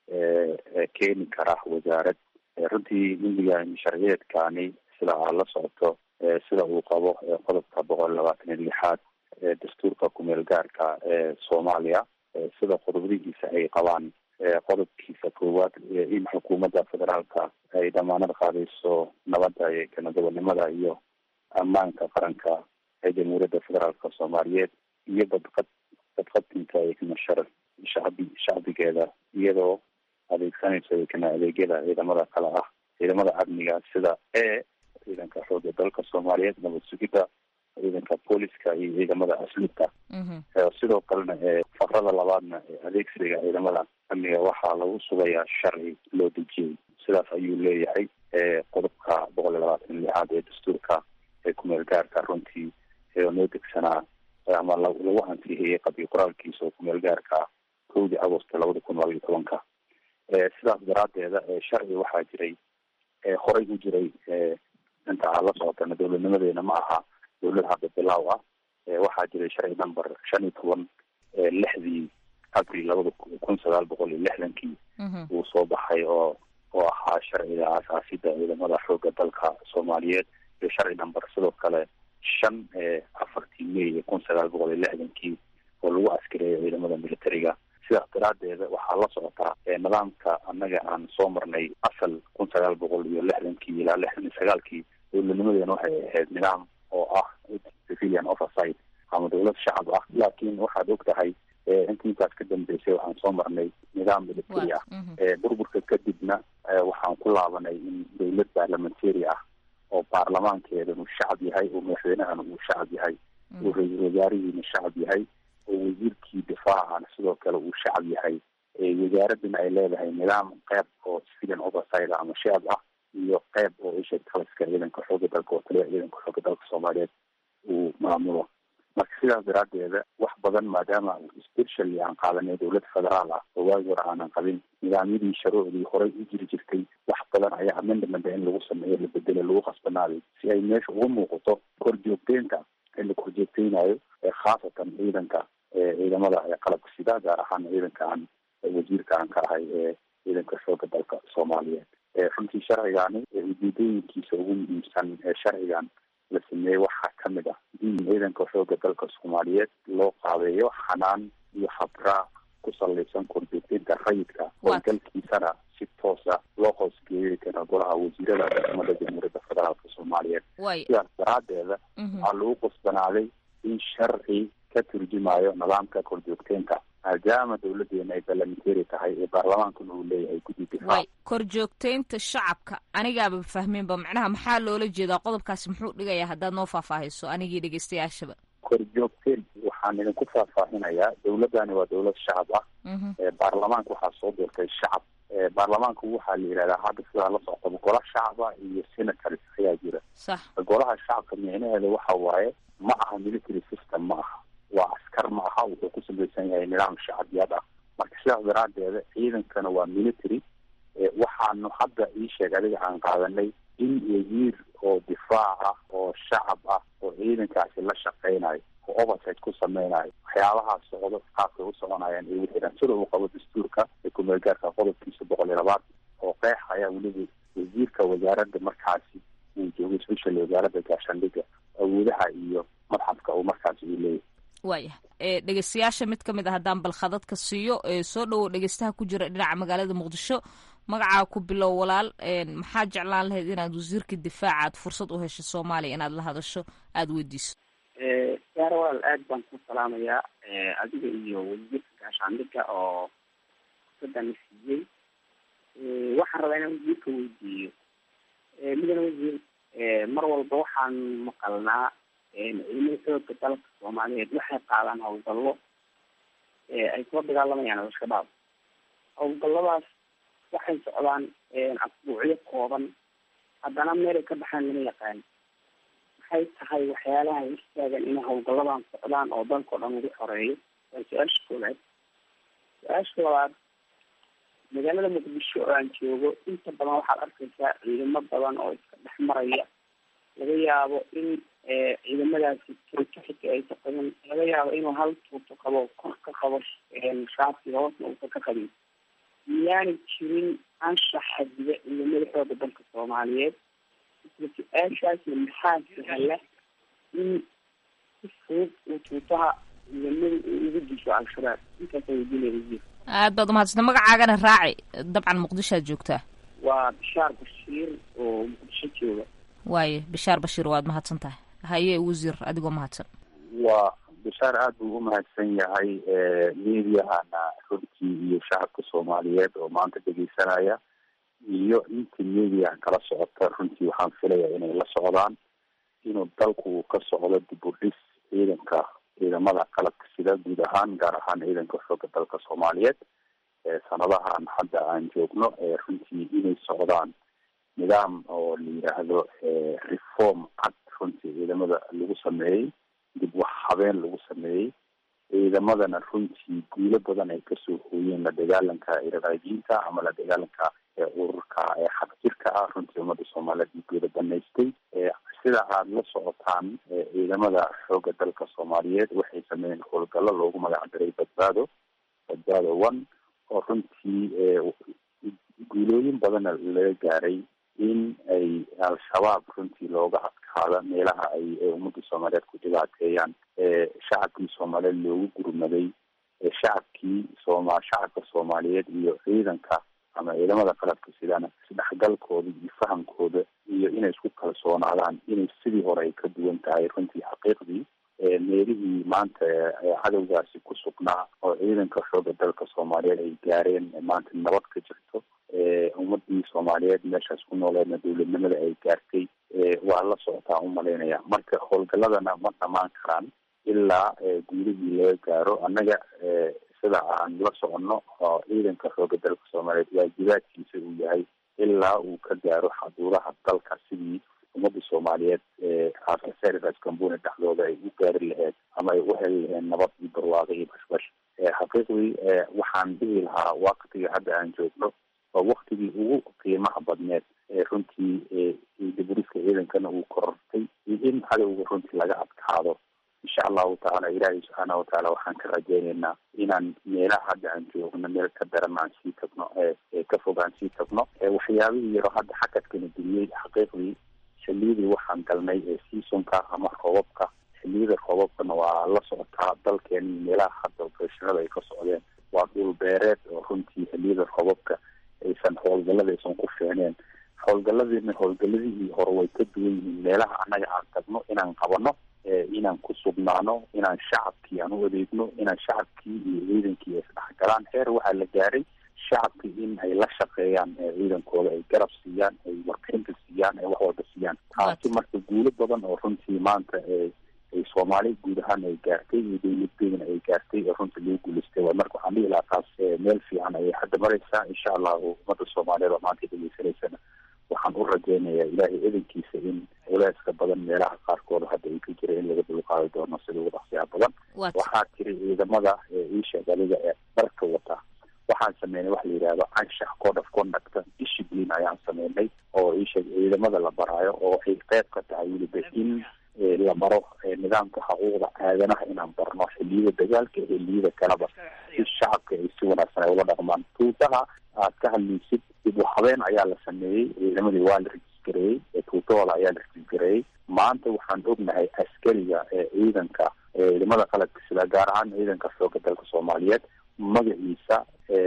keeni kara wasaarad runtii hindiga hindi sharciyeedkani sida aad la socoto sida uu qabo qodobka boqol labaatan iyo lixaad dastuurka kumeel gaarka ee soomaaliya sida qodobadihiisa ay qabaan qodobkiisa koowaad in xukuumadda federaalka ay damaanad qaadayso nabadda iyo kanadabadnimada iyo ammaanka qaranka ee jamhuuriyadda federaalka soomaaliyeed iyo badqad badqadinka iknashar shacbi shacbigeeda iyadoo adeegsanayso ikna adeegyada ciidamada kale ah ciidamada amniga sida e ciidanka xooga dalka soomaaliyeed nabad sugidda ciidanka booliska iyo ciidamada asluubta sidoo kalena fakrada labaadna adeegsiga ciidamada amniga waxaa lagu sugayaa sharci loo dejiyey sidaas ayuu leeyahay qodobka boqol iyo labaatan lixaad ee dastuurka ee kumeel gaarka runtii noo degsanaa ama lagu ansixiyey qabyo qoraalkiisa oo kumeel gaarka kowdii agosto labada kun laba iyo tobanka sidaas daraadeeda sharci waxaa jiray horey u jiray inta aad la socotana dowladnimadeena ma aha dowlad hadda bilaaw ah waxaa jiray sharci number shan iyo toban lixdii abril labada kun sagaal boqol iyo lixdankii uu soo baxay oo oo ahaa sharciga aasaasida ciidamada xooga dalka soomaaliyeed iyo sharci number sidoo kale shan afartii may kun sagaal boqol iyo lixdankii oo lagu askareeyo ciidamada militariga sidaas daraadeeda waxaa la socotaa nidaamka annaga aan soo marnay asal kun sagaal boqol iyo lixdankii ilaa lixdan iyo sagaalkii dowladnimadeena waxay ahayd nidaam oo ah civilian oversight ama dowlad shacab ah laakiin waxaad og tahay intii intaas ka dambeysay waxaan soo marnay nidaam military ah burburka kadibna waxaan ku laabanay in dowlad parliamentary ah oo baarlamaankeedana uu shacab yahay oo madaxweynahana uu shacab yahay oo ra-iisul wasaarihiina shacab yahay oo wasiirkii difaacana sidoo kale uu shacab yahay wasaaradana ay leedahay nidaam qeyb oo civilian oversight ama shacab ah iyo qeyb oo isha taliska ciidanka xooga dalka oo taliya ciidanka xooga dalka soomaaliyeed uu maamulo marka sidaas daraadeeda wax badan maadaama specially aan qaadanay dowlad federaal ah oo waagi hore aanan qabin nidaamyadii shuruucdii horey u jiri jirtay wax badan ayaa amendamenta in lagu sameeyo la bedelo lagu khasbanaaday si ay meesha uga muuqato korjoogteynta in la korjoogteynayo khaasatan ciidanka ciidamada qalabka sida gaar ahaan ciidanka aan wasiirka aan ka ahay ee ciidanka xooga dalka soomaaliyeed runtii sharcigaani ujeedooyinkiisa ugu muhiimsan ee sharcigan la sameeyey waxaa kamid ah in ciidanka xooga dalka soomaaliyeed loo qaabeeyo xanaan iyo habraac ku salaysan korjoogteynta rayidka howlgalkiisana si toosa loo hoosgeeyay kana golaha wasiirada degmada jamhuuriyadda federaalka soomaaliyeed sidaas daraadeeda waxaa lagu qasbanaaday in sharci ka turjumayo nidaamka korjoogteynta maadaama dowladeena ay parliamentary tahay ee baarlamaankuna uu leeyahay guddi difaac korjoogteynta shacabka anigaaba fahmeenba macnaha maxaa loola jeedaa qodobkaasi muxuu dhigayaa haddaad noo faahfaahayso anigii dhegeystayaashaba korjoogteen waxaan idinku faahfaahinayaa dowladani waa dowlad shacab ah baarlamaanka waxaa soo doortay shacab baarlamaanku waxaa la yidhahdaa hadda sidaa la soctaba gola shacaba iyo senators ayaa jira sax golaha shacabka micnaheeda waxa waaye ma aha military system ma aha waa askar ma aha wuxuu ku samaysan yahay nidaam shacabiyad ah marka sidaas daraadeeda ciidankana waa military waxaanu hadda ii sheeg adiga aan qaadanay in wasiir oo difaac ah oo shacab ah oo ciidankaasi la shaqeynayo oo oversight ku sameynayo waxyaabahaas socdo qaabkay u soconayaan ee wixii sida uu qabo dastuurka ee kumeel gaarka qodobkiisa boqol iyo labaad oo qeexaya weliba wasiirka wasaaradda markaasi uu joogay special wasaaradda gaashaandhigga awoodaha iyo madxafka uu markaasi uu leeyahay waaya dhegeystayaasha mid kamid a haddaan balkhadadka siiyo soo dhowow dhegeystaha ku jira dhinaca magaalada muqdisho magacaa ku bilow walaal maxaa jeclaan lahayd inaad wasiirka difaaca aad fursad u hesho soomaaliya inaad la hadasho aada weydiiso yaara walaal aad baan ku salaamayaa adiga iyo wasiirka gaashaandhigga oo fursadan siiyey waxaan rabaa inaan wasiirka weydiiyo midana wasiir mar walba waxaan maqalnaa ciidamada xooga dalka soomaaliyeed waxay qaadaan howlgallo ay kula dagaalamayaan al-shabaab. howlgalladaas waxay socdaan asbuucyo kooban, haddana meelay ka baxaan lama yaqaan. maxay tahay waxyaalaha istaagan inay howlgalladan socdaan oo dalkao dhan lagu xoreeyo? waa su-aasha koowaad. su-aasha labaad, magaalada muqdisho oo aan joogo inta badan waxaad arkaysaa ciidamo badan oo iska dhex maraya. laga yaabo in ciidamadaasi tuuto xita ay taqaban, laga yaabo inuu hal tuuto qabo, kor ka qabo shaatiga, hoosna uusan ka qabin. miyaanay jirin anshax xadiga ciidamada xooga dalka soomaaliyeed? isla su-aashaasna maxaa sahla in si fudud uu tuutaha ciidamada uu ugu disho al-shabaab? intaasa weydiinaya. aad baad umahadsanta. magacaagana raaci, dabcan muqdishoad joogtaa. waa bishaar bashiir oo muqdisho jooga. waaye bishaar bashiir, waad mahadsan tahay. haye wasiir, adigoo mahadsan. waa bishaar aada buu umahadsan yahay. meediahana runtii iyo shacabka soomaaliyeed oo maanta dhegeysanaya iyo intii meediaha kala socota runtii waxaan filaya inay la socdaan inuu dalku uu ka socdo dib u dhis ciidanka ciidamada qalabka sida guud ahaan, gaar ahaan ciidanka xooga dalka soomaaliyeed. sanadahan hadda aan joogno runtii inay socdaan nidaam oo la yidhaahdo reform cad runtii ciidamada lagu sameeyey, dib wax habeen lagu sameeyey. ciidamadana runtii guulo badan ay kasoo hooyeen la dagaalanka iraqaajiinta ama la dagaalanka ururka xaq jirka ah. runtii ummada soomaaliyeed guulo banaystay. sida aada la socotaan ciidamada xooga dalka soomaaliyeed waxay sameeyeen howlgallo loogu magac daray badbaado badbaado one oo runtii guulooyin badana laga gaaray in ay al-shabaab runtii looga adkaado meelaha ay ummadda soomaaliyeed ku dhibaateeyaan. shacabkii soomaaliyeed loogu gurmaday. shacabkii sooma shacabka soomaaliyeed iyo ciidanka ama ciidamada qalabka sidana isdhexgalkooda iyo fahamkooda iyo inay isku kalsoonaadaan inay sidii hore ay ka duwan tahay. runtii xaqiiqdii meelihii maanta cadowgaasi ku sugnaa oo ciidanka xooga dalka soomaaliyeed ay gaareen maanta nabad ka jirto. ummadii soomaaliyeed meeshaas ku nooleedna dowladnimada ay gaartay waa la socotaa umalaynaya. marka howlgaladana ma dhamaan karaan ilaa guulihii laga gaaro. annaga sida aan la soconno oo ciidanka xooga dalka soomaaliyeed waajibaadkiisa uu yahay ilaa uu ka gaaro xaduuraha dalka sidii ummadda soomaaliyeed aserkas kambuni dhexdooda ay u gaari lahayd ama ay u heli laheen nabad iyo barwaaqo iyo bashbash. xaqiiqdii waxaan dhihi lahaa waktiga hadda aan joogno waa waktigii ugu qiimaha badneed ee runtii diburiska ciidankana uu korortay iyo in cadowga runtii laga adkaado. insha allahu tacaala ilaahay subxaana watacaala waxaan ka rajeyneynaa inaan meelaha hadda aan joogno meel ka daran aan sii tagno ka fog aan sii tagno. waxyaabihii yaro hadda xakadkana duniyey xaqiiqdii xiliyadii waxaan galnay ee seasonka ama roobabka. xiliyada roobabkana waa la socotaa dalkeeni meelaha hadda opereshonada ay ka socdeen waa dhul beereed oo runtii xiliyada roobabka aysan howlgalada aysan ku fiicneen. howlgaladiina howlgaladihii hore way ka duwan yihiin. meelaha annaga aan tagno inaan qabano, inaan ku sugnaano, inaan shacabkii aan u adeegno, inaan shacabkii iyo ciidankii ay isdhexgalaan. heer waxaa la gaaray shacabkii in ay la shaqeeyaan ciidankooda, ay garab siiyaan, ay warbixinta siiyaan, ay wax walba siiyaan. taasi marka guulo badan oo runtii maanta ay soomaali guud ahaan ay gaartay iyo dowladdeedana ay gaartay oo runtii lagu guulaystay. waa marka waxaan dhihi lahaa taas meel fiican ayay hadda maraysaa. insha allahu ummadda soomaaliyeed oo maanta dhegeysanaysana waxaan u rajeynayaa ilaahay ciidankiisa in culeyska badan meelaha qaarkood hadda ay ka jira in laga dulqaadi doono sida ugu dhaqsiyaa badan. waxaa tiri ciidamada iisheeg adiga ee dharka wata waxaan sameynay waxa la yidhahdo anshax code of conduct discipline ayaan sameynay oo iisheeg ciidamada la baraayo oo ay qeyb ka tahay weliba in la baro nidaamka xuquuqda aadanaha inaan barno xiliyada dagaalka iyo xiliyada kaleba si shacabka ay si wanaagsan ay ula dhaqmaan. tuutaha aad ka hadlaysid dib u habeen ayaa la sameeyey. ciidamadii waa la rejistareeyey, tuutahooda ayaa la rejistareeyey. maanta waxaan ognahay askariga ciidanka ciidamada qalabka sida gaar ahaan ciidanka xooga dalka soomaaliyeed magaciisa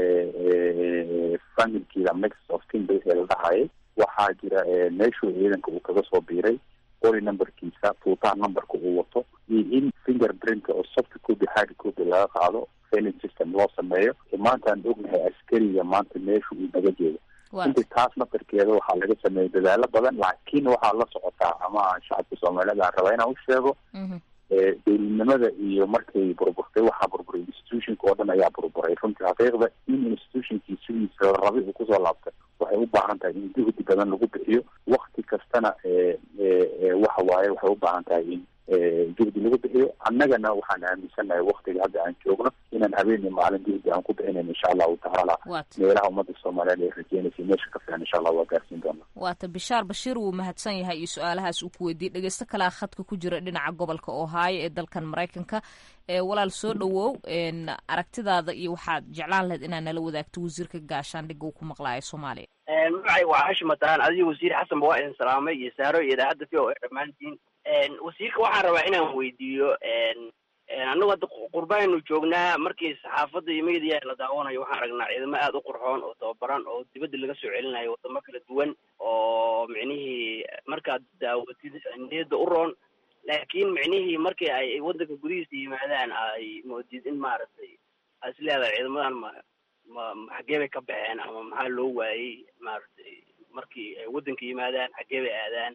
familkiida mix of kindle ee la dhahayay. waxaa jira meeshuu ciidanka uu kaga soo biiray, qori numberkiisa, tuutaha numberka uu wato iyo in fingerprint oo soft copy hard copy laga qaado failing system loo sameeyo. maanta aan ognahay askariga maanta meesha uu naga jeedo runtii taas naftarkeeda waxaa laga sameeyey dadaalo badan, laakiin waxaa la socotaa ama shacabka soomaaliyeed aan rabaa inaan u sheego dowladnimada iyo markay burburtay waxaa burburay institutionka oo dhan ayaa burburay. runtii xaqiiqda in institutionkii sidiisa rabi uu kusoo laabtay waxay u baahan tahay in juhdi badan lagu bixiyo, wakti kastana waxa waaye waxay u baahan tahay in juhdi lagu bixiyo. annagana waxaan aaminsanahay waktiga hadda aan joogno inaan habeenii maalin juhdi aan ku bixinayn insha allahu tacaala meelaha ummadda soomaaliyeed ay rajeynaysa meesha ka fiican insha allah waa gaarsiin doona. waata bishaar bashiir wuu mahadsan yahay iyo su-aalahaas uu ku weydiiyey. dhegeysto kalea khadka ku jira dhinaca gobolka ohio ee dalkan maraykanka. walaal soo dhawow, aragtidaada iyo waxaad jeclaan lahayd inaad nala wadaagto wasiirka gaashaandhigga uu ku maqlaayo soomaaliya. magacay waa xashmataan adiga wasiir xasan ba waa idin salaamay iyo saaro iyo idaacadda v o a dhammaantiin. wasiirka waxaan rabaa inaan weydiiyo, annagu hadda qurbaanu joognaa, markii saxaafadda iyo media la daawanayo waxaan aragnaa ciidamo aada u qurxoon oo tababaran oo dibadda laga soo celinayo wadamo kala duwan oo micnihii markaad daawatid niyadda u roon, laakiin micnihii markii ay waddanka gudihiisa yimaadaan ay moodid in maaragtay as leedahay ciidamadan ma ma xaggee bay ka baxeen ama maxaa loo waayey maaragtay markii ay waddanka yimaadaan xaggee bay aadaan.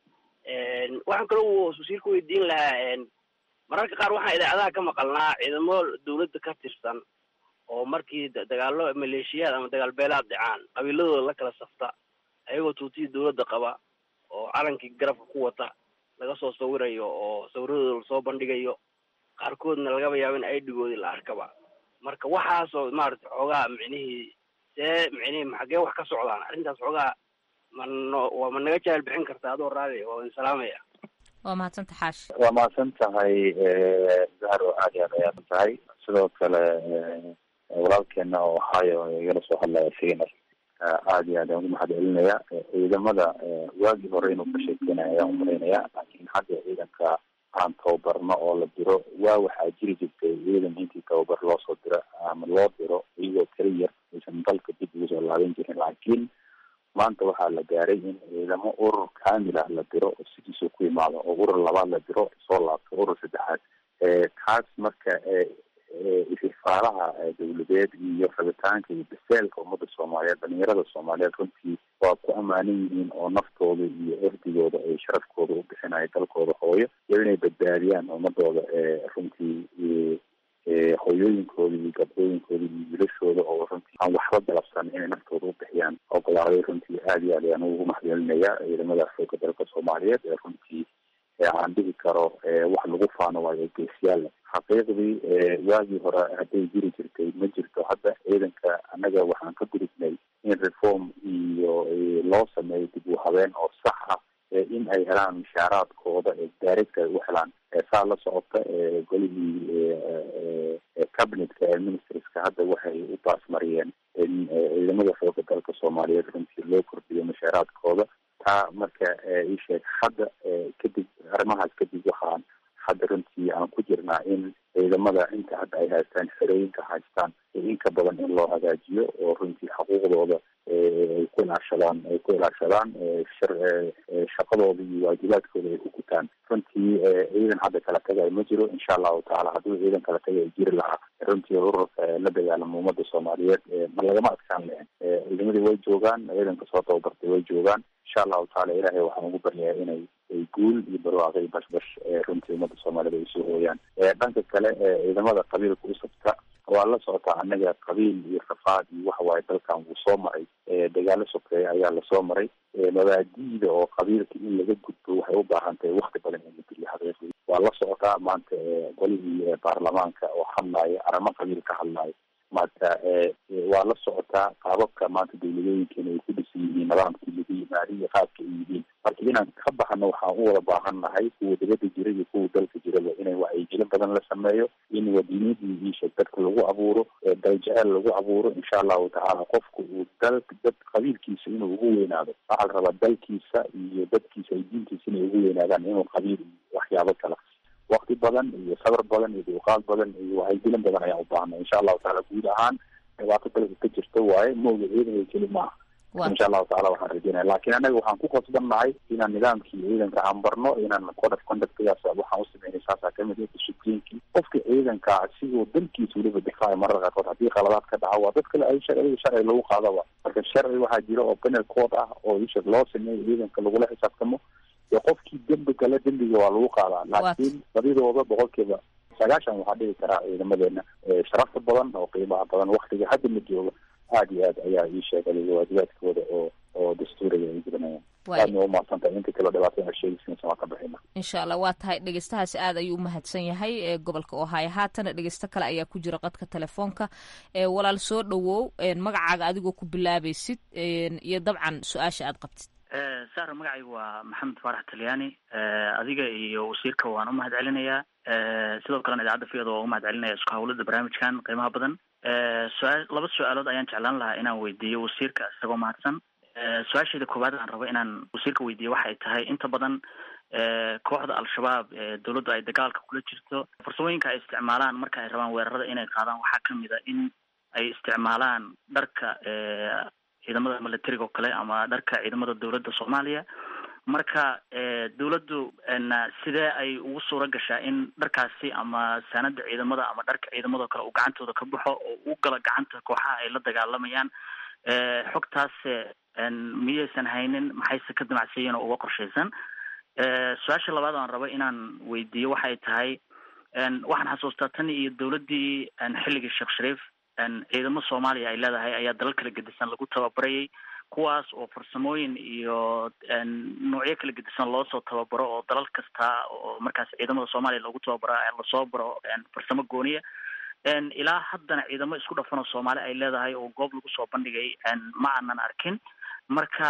waxaan kaloo wasiirka weydiin lahaa, mararka qaar waxaan idaacadaha ka maqalnaa ciidamo dawladda ka tirsan oo markii dagaalo maleeshiyaad ama dagaal beelaad dhacaan qabiiladooda la kala safta ayagoo tuutiyii dawladda qaba oo calankii garabka ku wata laga soo sawirayo oo sawiradooda lasoo bandhigayo, qaarkoodna lagaba yaabo in aidigoodii la arkaba. marka waxaasoo maaragtay xoogaa micnihii see micnihii maxagee wax ka socdaan arrintaas xoogaa mano waa ma naga jahal bixin karta adoo raadi waa idin salaamaya. waa mahadsanta xaash. waa mahadsan tahay zahro, aad iyo aad ayaad tahay. sidoo kale walaalkeena oo ohio igala soo hadlaya sigana aad iyo aad aan ugu mahad celinaya. ciidamada waagii hore inuu ka sheekeynaya ayaan umalaynaya, laakiin hadda ciidanka aan tababarno oo la diro waa waxaa jiri jirtay ciidan intii tababar loo soo diro ama loo diro iyagoo keli yar aysan dalka dib ugu soo laaban jirin, laakiin maanta waxaa la gaaray in ciidamo urur kaamil ah la diro oo sidiisuu ku imaado, oo urur labaad la diro soo laabto urur saddexaad. taas marka istifaalaha dawladeed iyo rabitaanka iyo baseelka ummadda soomaaliyeed, dhalinyarada soomaaliyeed runtii waa ku ammaanan yihiin oo naftooda iyo erdigooda ay sharafkooda u bixinayo dalkooda hooyo iyo inay badbaadiyaan ummadooda runtii hooyooyinkooda iyo gabdhooyinkooda iyo wilashooda oo runtii aan waxba galabsan inay naftooda u bixiyaan ogolaaday. runtii aad iyo aad ayaan ugu mahadcelinaya ciidamada xooga dalka soomaaliyeed ee runtii aan dhihi karo wax lagu faano waayo geesiyaal. xaqiiqdii waagii hore hadday jiri jirtay ma jirto hadda. ciidanka annaga waxaan ka gudubnay in reform iyo loo sameeyo dib u habeen oo sax ah, in ay helaan mishaaraadkooda daaregta ay u helaan. saa la socota golihii cabinetka ee ministerska hadda waxay u baasmariyeen in ciidamada xooga dalka soomaaliyeed runtii loo kordhiyo mishaaraadkooda. taa marka ii sheeg hadda kadib arrimahaas kadib waxaan hadda runtii aan ku jirnaa in ciidamada inta hadda ay haystaan xerooyinka haystaan inka badan in loo hagaajiyo oo runtii xuquuqdooda ay ku ilaashadaan ay ku ilaashadaan shaqadooda iyo waajibaadkooda ay ku gutaan. runtii ciidan hadda kala tagay ma jiro. insha allahu tacaala hadduu ciidan kala tagay ay jiri lahaa runtii ururka la dagaalamo ummadda soomaaliyeed ma lagama adkaan lahayn. ciidamadii way joogaan, ciidanka soo tababartay way joogaan. insha allahu tacaala ilaahay waxaan ugu baryayaa inay ay guul iyo barwaaqo iyo bashbash runtii ummadda soomaaliyed ay soo hooyaan. dhanka kale ciidamada qabiilka u sabta waa la socotaa annaga qabiil iyo rafaad iyo waxa waaye dalkan wuu soo maray. dagaalo sokeeya ayaa lasoo maray. mabaadi'da oo qabiilka in laga gudbo waxay u baahan tahay wakti badan in la geliyo. xaqiiqdii waa la socotaa maanta golihii baarlamaanka oo hadlaayo arrimo qabiil ka hadlaayo. maanta waa la socotaa qaababka maanta dawladooyinkeena ay ku dhisan yihiin, nidaamkii lagu yimaadiy iyo qaabka ay yihiin. marka inaan ka baxano waxaan u wada baahan nahay kuwa dibadda jira iyo kuwa dalka jiraba inay wacyigelin badan la sameeyo, in wadiinadii iisha dadka lagu abuuro, daljecel lagu abuuro. insha allahu tacaala qofku uu dal dad qabiilkiisa inuu ugu weynaado. waxaa la rabaa dalkiisa iyo dadkiisa ay diintiisa inay ugu weynaadaan inuu qabiil iyo waxyaabo kala wakti badan iyo sabar badan iyo duuqaad badan iyo wacyigelin badan ayaa u baahnay. insha allahu tacaala guud ahaan dhibaato dalka ka jirta waaye mooga ciidanka keli maaha. insha allahu taala waxaan rajeynaya laakiin anaga waxaan ku qasban nahay inaan nidaamkii ciidanka aan barno inaan code of conductgaas waxaan u sameynay saasaa kamid ah disciplinkii qofka ciidanka asigoo dalkiisa weliba difaaca mararka qaarkood haddii qaladaad ka dhaca waa dad kale ay sharciga sharci lagu qaadaba marka sharci waxaa jira oo penal code ah oo isha loo sameeyo ciidanka lagula xisaabtamo iyo qofkii dembi kale dembiga waa lagu qaadaa laakiin badidooda boqolkiiba sagaashan waxaa dhihi karaa ciidamadeena sharafta badan oo qiimaha badan waktiga hadda ma jooga aad iyo aad ayaa ii sheegay waajibaadkooda oo oo dastuuriga ay gudanayaan aadna u mahadsantahay inta kaloo dhibaatada aan sheegaysa waa ka bixina insha allah waa tahay dhegeystahaasi aad ayuu umahadsan yahay ee gobolka ohio haatana dhegeysto kale ayaa ku jira qadka telefoonka ee walaal soo dhawow magacaaga adigoo ku bilaabaysid iyo dabcan su-aasha aad qabtid saar magacaygu waa maxamed faarax talyaani adiga iyo wasiirka waan umahad celinayaa sidoo kalena idaacadda fiyada waa umahad celinaya isku hawlada barnaamijkan qiimaha badan su-aa laba su-aalood ayaan jeclaan lahaa inaan weydiiyo wasiirka isagoo mahadsan su-aasheeda koowaad aan rabo inaan wasiirka weydiiyo waxay tahay inta badan kooxda al-shabaab dawladdu ay dagaalka kula jirto farsamooyinka ay isticmaalaan marka ay rabaan weerarada inay qaadaan waxaa kamid a in ay isticmaalaan dharka ciidamada militariga oo kale ama dharka ciidamada dawladda soomaaliya marka dawladdu sidee ay ugu suura gashaa in dharkaasi ama saanada ciidamada ama dharka ciidamado kale uu gacantooda ka baxo oo u gala gacanta kooxaha ay la dagaalamayaan xogtaas miyaysan haynin maxayse ka damacsiiyeen oo uga qorshaysan su-aasha labaad aan rabo inaan weydiiyo waxay tahay waxaan xasuustaa tan iyo dawladdii xilligii sheekh shariif ciidamo soomaaliya ay leedahay ayaa dalal kala gedisan lagu tababarayay kuwaas oo farsamooyin iyo noocyo kala gedisan loosoo tababaro oo dalal kasta oo markaas ciidamada soomaaliya loogu tababaro lasoo baro farsamo gooniya ilaa haddana ciidamo isku dhafan oo soomaali ay leedahay oo goob lagu soo bandhigay ma aanan arkin marka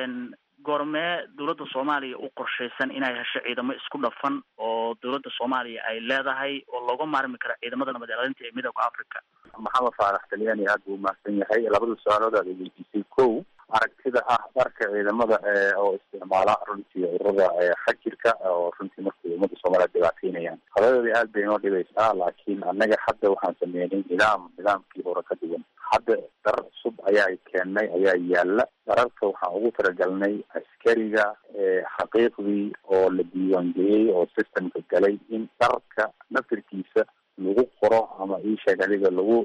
goormee dawladda soomaaliya u qorshaysan inay hesho ciidamo isku dhafan oo dawladda soomaaliya ay leedahay oo looga maarmi karo ciidamada nabad ilaalinta ee midooda africa maxamed faarax talyaani aad buu umahadsan yahay labada su-aalood aad weydiisay kow aragtida ah dharka ciidamada oo isticmaala runtii ururada xajirka oo runtii markay ummadda soomaaliya dhibaateynayaan qadadeeda aad bay inoo dhibaysaa laakiin annaga hadda waxaan sameynay nidaam nidaamkii hore ka duwan hadda dhar cusub ayaa keennay ayaa yaala dhararka waxaan ugu talagalnay askariga xaqiiqdii oo la diiwaangeliyey oo systemka galay in dharka nafirkiisa lagu qoro ama iisheeg adiga lagu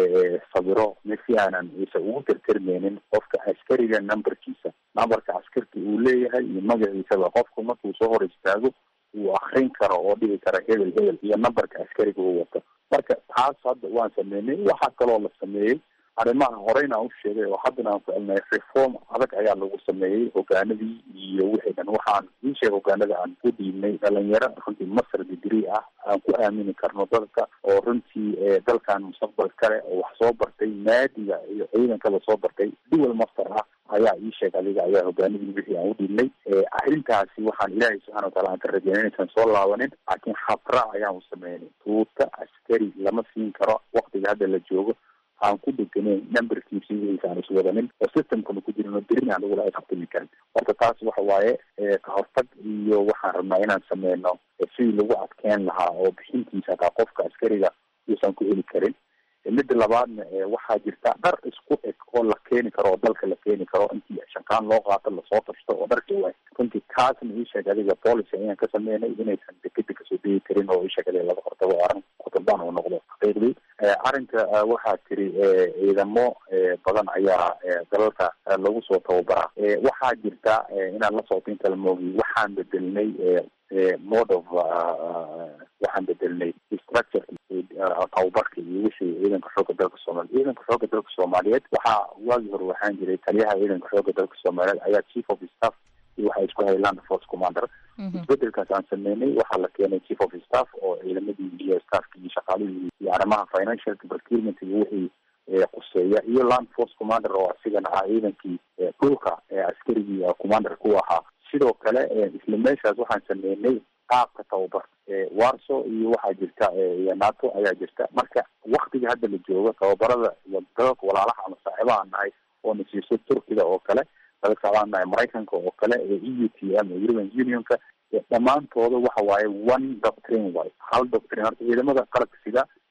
sabiro mi si aanan isa ugu tirtirmeynin qofka askariga numberkiisa numberka askarka uu leeyahay iyo magaciisaba qofku markuu soo hor istaago uu akrin karo oo dhigi kara hebel hebel iyo numberka askariga uu wato marka taas hadda waan sameynay waxaa kaloo la sameeyey arrimaha horeyna aan u sheegay oo haddana aan ku celnay reform adag ayaa lagu sameeyey hogaanadii iyo wixii dhan waxaan ii sheeg hogaanada aan ku dhiibnay dhalinyaro runtii master degree ah aan ku aamini karno dadka oo runtii dalkan mustaqbal kale oo wax soo bartay naadiga iyo ciidankaba soo bartay dual master ah ayaa ii sheeg adiga ayaa hogaanadii wixii aan u dhiibnay arrintaasi waxaan ilaahay subxana wataala aan ka rajeynay inaysan soo laabanin laakiin habra ayaan u sameynay tuuta askari lama siin karo waktiga hadda la joogo aan ku degeneyn numberkiisi wixiisa aan iswadanin oo systemkana ku jirin oo dirin aan lagula xisaabtami karin horta taas waxa waaye ka hortag iyo waxaan rabnaa inaan sameyno sidii lagu adkeyn lahaa oo bixintiisa hataa qofka askariga uusan ku heli karin midda labaadna waxaa jirta dhar isku eg oo la keeni karo oo dalka la keeni karo intii shaqaan loo qaato lasoo tashto oo dharka wa runtii taasna iisheeg adiga policy ayaan ka sameynay inaysan dekeda kasoo degi karin oo iisheeg adiga laga hortago oo arrin kutubaan uu noqdo xaqiiqdii arrinka waxaa tiri ciidamo badan ayaa dalalka lagu soo tababaraa waxaa jirta inaan la socto inta la moogiy waxaan bedelnay mode of waxaan bedelnay structure tababarka iyo wixii ciidanka xooga dalka soomaaliya ciidanka xooga dalka soomaaliyeed waxaa waagii hore waxaan jiray taliyaha ciidanka xooga dalka soomaaliyeed ayaa chief of staff iyo waxay isku hayay land force commander isbedelkaas aan sameynay waxaa la keenay chief of staff oo ciidamadii iyo staffki iyo shaqaalihii iyo arrimaha financial procurement iyo wixii quseeya iyo land force commander oo asigana ah ciidankii dhulka askarigii commander ku ahaa sidoo kale isla meeshaas waxaan sameynay qaabka tababar warso iyo waxaa jirta iyo nato ayaa jirta marka waktiga hadda la joogo tababarada dalalka walaalaha ama saaxiibaha nahay oo na siiso turkiga oo kale dalalka abaan nahay maraykanka oo kale e u t m european unionka dhammaantooda waxa waaye one doctrine way hal doctrine horta ciidamada qalabka sida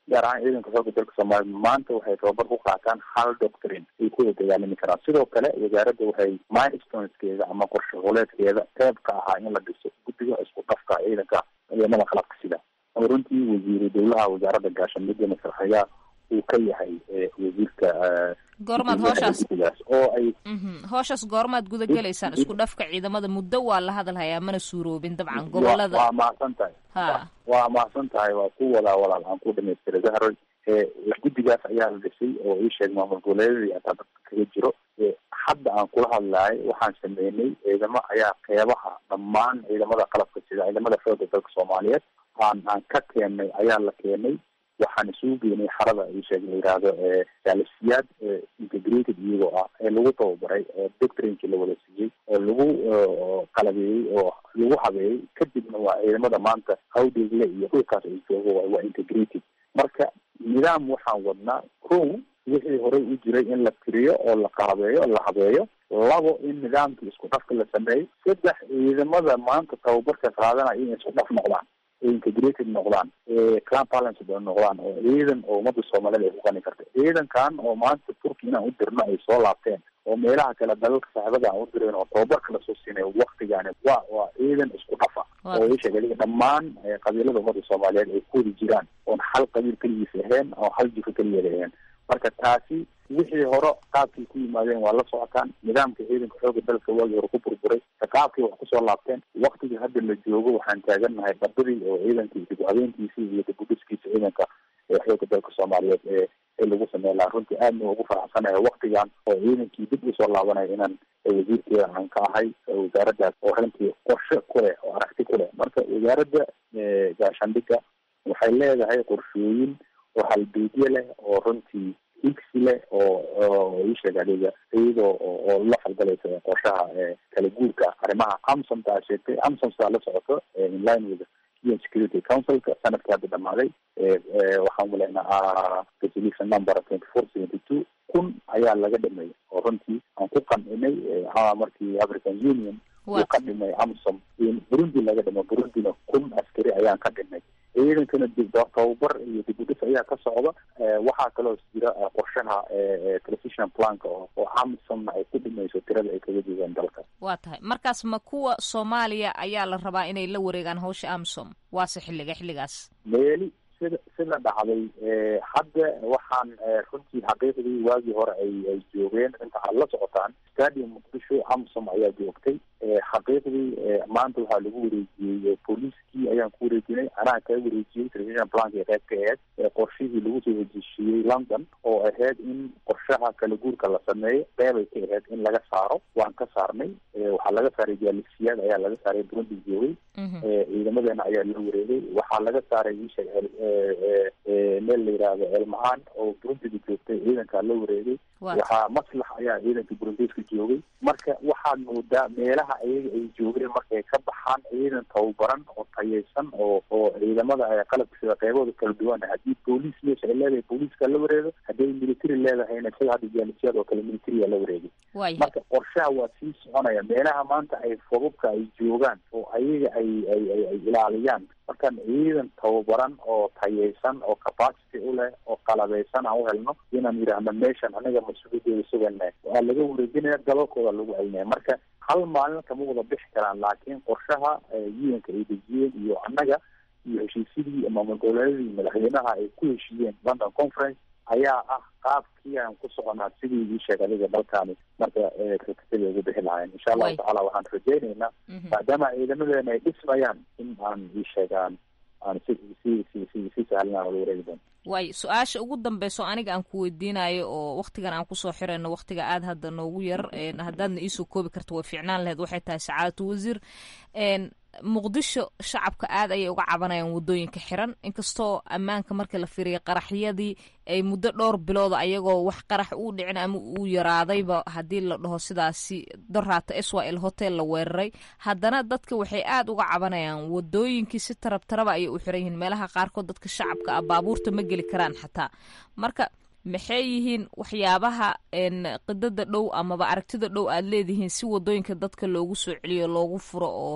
gaar ahaan ciidanka xoogga dalka soomaaliya maanta waxay tababar ku qaataan hal doctrine ay kuwada dagaalami karaan. sidoo kale wasaaradda waxay milestoneskeeda ama qorshe huleedkeeda qeyb ka ahaa in la dhiso guddiga isku dhafka ciidanka ciidamada qalabka sida oo runtii wasiiru dowlaha wasaaradda gaashaandhigga masraxayaa uu ka yahay wasiirka goormaad hooshaas oo ay hooshaas goormaad gudagelaysaan isku dhafka ciidamada muddo waa la hadalhayaa mana suuroobin dabcan gobolada waa mahadsan tahay ha waa mahadsan tahay waa ku wadaa walaal aan ku dhamaystira zahroy guddigaas ayaa la dhisay oo ii sheeg maamul goboleedyadii hataa dadka kaga jiro hadda aan kula hadlahay waxaan sameynay ciidamo ayaa qeybaha dhammaan ciidamada qalabka sida ciidamada xoogga dalka soomaaliyeed aan aan ka keenay ayaa la keenay waxaan isugu geynay xarada ii sheeg la yihahdo jaalisiyaad integrated iyagoo ah ee lagu tababaray doctrinkii la wada siiyey oo lagu qalabeeyey oo lagu habeeyey kadibna waa ciidamada maanta hawdeegle iyo dhulkaas ay joogo waa integrated. marka nidaam waxaan wadnaa kow wixii horey u jiray in la tiriyo oo la qalabeeyo la habeeyo, labo in nidaamkii isku dhafka la sameeyo, saddex ciidamada maanta tababarka qaadanaya in isku dhaf noqdaan, integrated noqdaan, clan balance noqdaan oo ciidan oo ummadda Soomaaliyeed ay ku qani karta. ciidankan oo maanta Turkiga inaan u dirno ay soo laabteen oo meelaha kale dalalka saaxiibada aan u direen oo tababarka lasoo siinay waqtigaani waa waa ciidan isku dhafa oo ay sheegay dhammaan qabiilada ummadda Soomaaliyeed ay ku wada jiraan oon hal qabiil kaligiis ahayn oo hal jifo kaliya ahayn. marka taasi wixii hore qaabkii ku yimaadeen waa la socotaan, nidaamka ciidanka xoogga dalka waagii hore ku burburay qaabkii wax kusoo laabteen. waqtigii hadda la joogo waxaan taagannahay badadii oo ciidankii dib u habeenkiisii iyo dib u dhiskiisa ciidanka xoogga dalka Soomaaliyeed ee ee lagu sameyn lahaa. runtii aadna ugu faraxsanahay waqtigan oo ciidankii dib usoo laabanaya inaan wasiirkeeda aan ka ahay wasaaraddaas oo runtii qorshe ku leh oo aragti ku leh. marka wasaaradda gaashaandhigga waxay leedahay qorshooyin oo halbeegye leh oo runtii igsi leh oo oo ii sheeg adiga iyadoo oo la falgalaysa qorshaha kala guurka arrimaha amsom taa sheegtay. amsom saa la socoto in line with the Security Council-ka sanadka hadda dhamaaday waxaan waleynaa resolution number twenty four seventy two kun ayaa laga dhameeyay oo runtii aan ku qancinay markii African Union uu ka dhimay amsom in Burundi laga dhimo. Burundina kun askari ayaan ka dhimay. ciidankana dib tababar iyo dib u dhis ayaa ka socda. waxaa kaloo jira qorshaha transition planka oo amsomna ay ku dhimayso tirada ay kaga joogaan dalka. waa tahay markaas ma kuwa Soomaaliya ayaa la rabaa inay la wareegaan hawsha amsom waase xilliga xilligaas meeli sida sida dhacday hadda waxaan runtii xaqiiqdii waagii hore ay ay joogeen inta aad la socotaan stadium muqdisho amsom ayaa joogtay. xaqiiqdii maanta waxaa lagu wareejiyey booliiskii ayaan ku wareejinay, anaa kaga wareejiyey transition planka ee qayb ka ahayd qorshihii lagu soo heshiishiyey London oo ahayd in qorshaha kala guurka la sameeyo qeybay ka ahayd in laga saaro. waan ka saarnay. waxaa laga saaray jaalisiyaad ayaa laga saaray Burundi joogay. ciidamadeena ayaa la wareegay. waxaa laga saaray isha meel la yidhaahdo elmahaan oo Burundiga joogtay ciidankaa la wareegay. waxaa maslax ayaa ciidanka burundiiska joogay. marka waxaad moodaa meelaha ayaga ay joogeen markay ka baxaan ciidan tababaran oo tayaysan oo oo ciidamada qalabka sida qeybooda kala duwan. haddii booliis meesha ay leedahay booliiska la wareego, hadday military leedahayna sida hadda jaalisiyaad oo kale militariya la wareegay. marka qorshaha waa sii soconaya meelaha maanta ay fobabka ay joogaan oo ayaga ay ay ay ilaaliyaan. markaan ciidan tababaran oo tayaysan oo capacity u leh oo qalabeysan aan u helno inaan yidhaahno meeshan aniga mas-uuliyadeeda sugannahay waa laga wareejinaya, dalalkooda lagu celinaya. marka hal maalin kama wada bixi karaan, laakiin qorshaha yuanka ay dejiyeen iyo annaga iyo heshiisyadii maamul goboleedyadii madaxweynaha ay ku heshiiyeen London Conference ayaa ah qaabkii aan ku soconaa sidii ii sheeg adiga dalkaani marka rakatada ugu bixi lahayn. insha allahu tacaala waxaan rajaynaynaa maadaama ciidamadeena ay dhismayaan in aan ii sheegaan aan si si si si si sahlan oo wareegi doono. way su-aasha ugu dambeyso aniga aan ku weydiinayo oo waqtigan aan kusoo xirayno waqtiga aada hadda noogu yar haddaadna iisoo koobi karto way fiicnaan lahayd. waxay tahay sacaadatu wasiir muqdisho shacabka aad ayay uga cabanayaan wadooyinka xiran, inkastoo ammaanka marka la fiiriya qaraxyadii ay muddo dhowr bilooda ayagoo wax qarax uu dhicin ama uu yaraadayba haddii la dhaho sidaasi doraata Israel hotel la weeraray, haddana dadka waxay aad uga cabanayaan wadooyinkii si tarab taraba ayay u xiran yihiin. meelaha qaarkood dadka shacabka ah baabuurta ma geli karaan xataa. marka maxay yihiin waxyaabaha qidada dhow amaba aragtida dhow aad leedihiin si wadooyinka dadka loogu soo celiyo loogu furo oo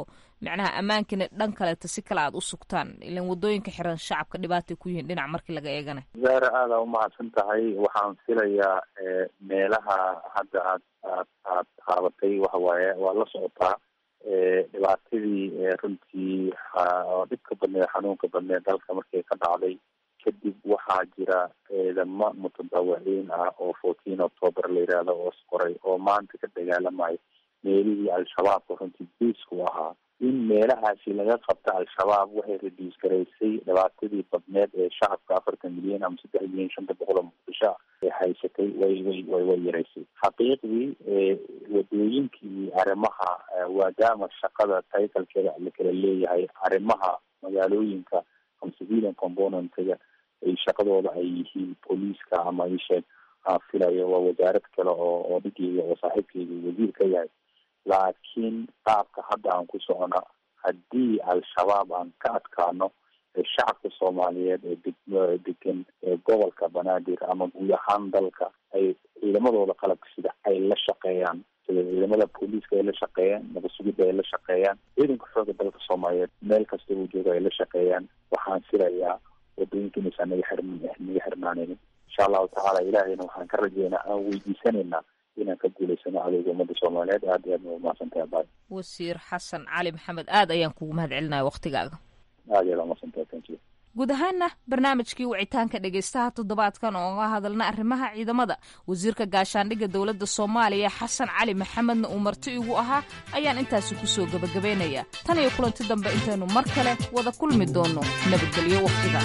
macnaha ammaankina dhan kaleeta si kale aad u sugtaan ilan wadooyinka xiran shacabka dhibaatay ku yihiin dhinac markii laga eegana. zaara aada umahadsan tahay. waxaan filayaa meelaha hadda aad aad aad qaabatay waxa waaye waa la socotaa dhibaatadii runtii dhibka badneed xanuunka badneed dalka markay ka dhacday kadib waxaa jira ciidamo mutadawiciin ah oo fourteen october la yihahdo oo isqoray oo maanta ka dagaalamaya meelihii al-shabaabka runtii biisku ahaa. in meelahaasi laga qabta al-shabaab waxay reduce garaysay dhibaatadii badneed ee shacabka afartan milyan ama saddex milyan shanta boqol oo muqdisho ee haysatay way way way way yaraysay. xaqiiqdii wadooyinkii arrimaha waadaama shaqada taytalkeeda la kala leeyahay arrimaha magaalooyinka ama civilian componentga ay shaqadooda ay yihiin booliiska ama isheeg aan filayo waa wasaarad kale oo oo dhigeyga oo saaxiibkeyga wasiir ka yahay. laakiin qaabka hadda aan ku socona haddii al-shabaab aan ka adkaano shacabka soomaaliyeed ee deg degan ee gobolka banaadir ama guud ahaan dalka ay ciidamadooda qalabka sida ay la shaqeeyaan sida ciidamada booliiska ay la shaqeeyaan nabad sugidda ay la shaqeeyaan ciidanka xooga dalka soomaaliyeed meel kasta uu jooga ay la shaqeeyaan waxaan filayaa wadooyinka inaysan naga xir naga xirnaanaynin insha allahu tacaala ilaahayna waxaan ka rajeynaa aan weydiisanaynaa inaan ka guulaysano cadowga ummadda soomaaliyeed. aad iyo aad ma umahadsantahay abay wasiir xasan cali maxamed aad ayaan kugu mahad celinaya waktigaaga. aad iyo aad umahadsantahay. thank you. guud ahaana barnaamijkii wicitaanka dhegaystaha toddobaadkan oo ga hadalna arrimaha ciidamada wasiirka gaashaandhigga dowladda soomaaliya xasan cali maxamedna uu marti igu ahaa ayaan intaasi kusoo gebagabaynayaa. tan iyo kulanti dambe intaynu mar kale wada kulmi doonno nabadgelyo wakhtiga.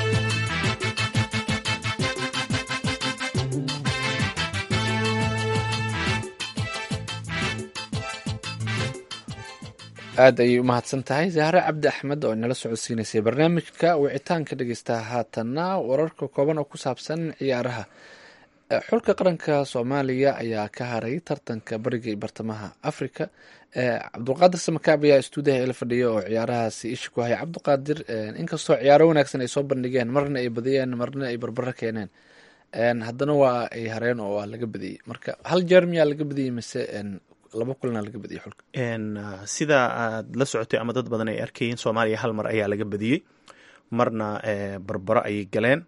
aad ayay umahadsan tahay zahre cabdi axmed oo inala socodsiinaysay barnaamijka wicitaanka dhegeystaha. haatanna wararka kooban oo ku saabsan ciyaaraha. xulka qaranka soomaaliya ayaa ka haray tartanka bariga iyo bartamaha africa. cabdulqaadir samakaab ayaa stuudiyaha ila fadhiya oo ciyaarahaasi isha ku haya. cabdiqaadir, inkastoo ciyaaro wanaagsan ay soo bandhigeen, marna ay badiyeen marna ay barbaro keeneen, haddana waa ay hareen oo waa laga badiyey. marka hal jeer miyaa laga badiyey mise laba kulana laga badiyey xulka? sida aad la socotay ama dad badan ay arkayeen, soomaaliya hal mar ayaa laga badiyey, marna barbaro ayay galeen,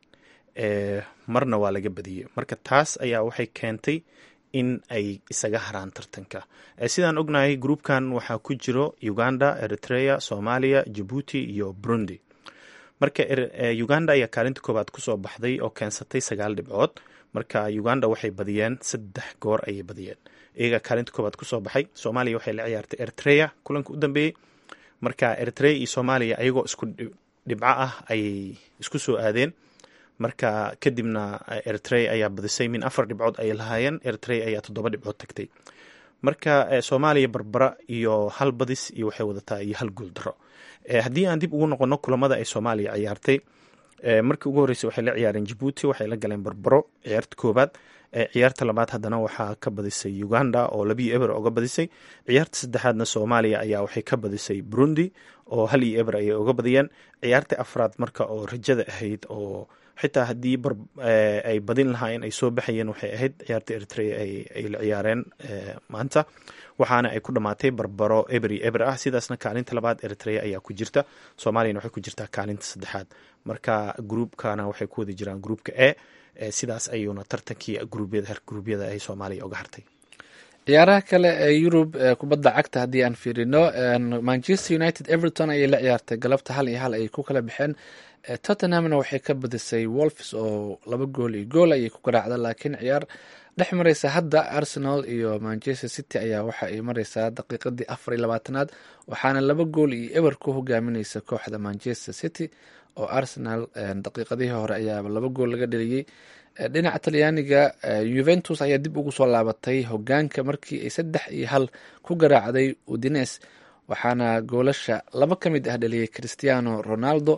marna waa laga badiyey. marka taas ayaa waxay keentay in ay isaga haraan tartanka. sidaan ognahay groupkan waxaa ku jiro Uganda, Eritrea, Soomaaliya, Djibouti iyo Burundi. marka Uganda ayaa kaalinta koobaad kusoo baxday oo keensatay sagaal dhibcood. marka Uganda waxay badiyeen saddex goor ayay badiyeen, iyaga kaalinta koobaad kusoo baxay. Soomaaliya waxay la ciyaartay Eritrea kulanka u dambeeyey. marka Eritrea iyo Soomaaliya ayagoo isku dhibco ah ayay isku soo aadeen. marka kadibna Eritrea ayaa badisay min afar dhibcood ay lahaayeen, Eritrea ayaa toddoba dhibcood tagtay. marka Soomaaliya barbara iyo hal badis iyo waxay wadataa iyo hal guul daro. haddii aan dib ugu noqono kulamada ay Soomaaliya ciyaartay, markii ugu horreysay waxay la ciyaareen Djibouti, waxay la galeen barbaro ciyaarta koobaad. ciyaarta labaad haddana waxaa ka badisay Uganda oo labiyo eber oga badisay. ciyaarta saddexaadna Soomaaliya ayaa waxay ka badisay Burundi oo hal iyo eber ayay oga badiyeen. ciyaarta afraad marka oo rajada ahayd oo xitaa haddii ay badin lahaayeen ay soo baxayeen waxay ahayd ciyaarta Eritrea ay la ciyaareen maanta, waxaana ay ku dhamaatay barbaro eber iyo eber ah. sidaasna kaalinta labaad Eritrea ayaa ku jirta, Soomaaliyana waxay ku jirtaa kaalinta saddexaad. marka gruubkana waxay ku wada jiraan gruubka e. sidaas ayuuna tartankii gruubyada her gruubyada ay Soomaaliya uga hartay. ciyaaraha kale ee Yurub kubadda cagta haddii aan fiirino, Manchester United Everton ayay la ciyaartay galabta hal iyo hal ayay ku kala baxeen. Tottenhamna waxay ka badisay Wolves oo laba gool iyo gool ayay ku garaacda. laakiin ciyaar dhex mareysa hadda Arsenal iyo Manchester City ayaa waxa ay mareysaa daqiiqadii afar iyo labaatanaad, waxaana laba gool iyo eber ku hogaamineysa kooxda Manchester City oo Arsenal daqiiqadihii hore ayaa laba gool laga dhaliyey. dhinaca Talyaaniga, Juventus ayaa dib ugu soo laabatay hogaanka markii ay saddex iyo hal ku garaacday Udinese, waxaana goolasha laba ka mid ah dhaliyey Cristiano Ronaldo.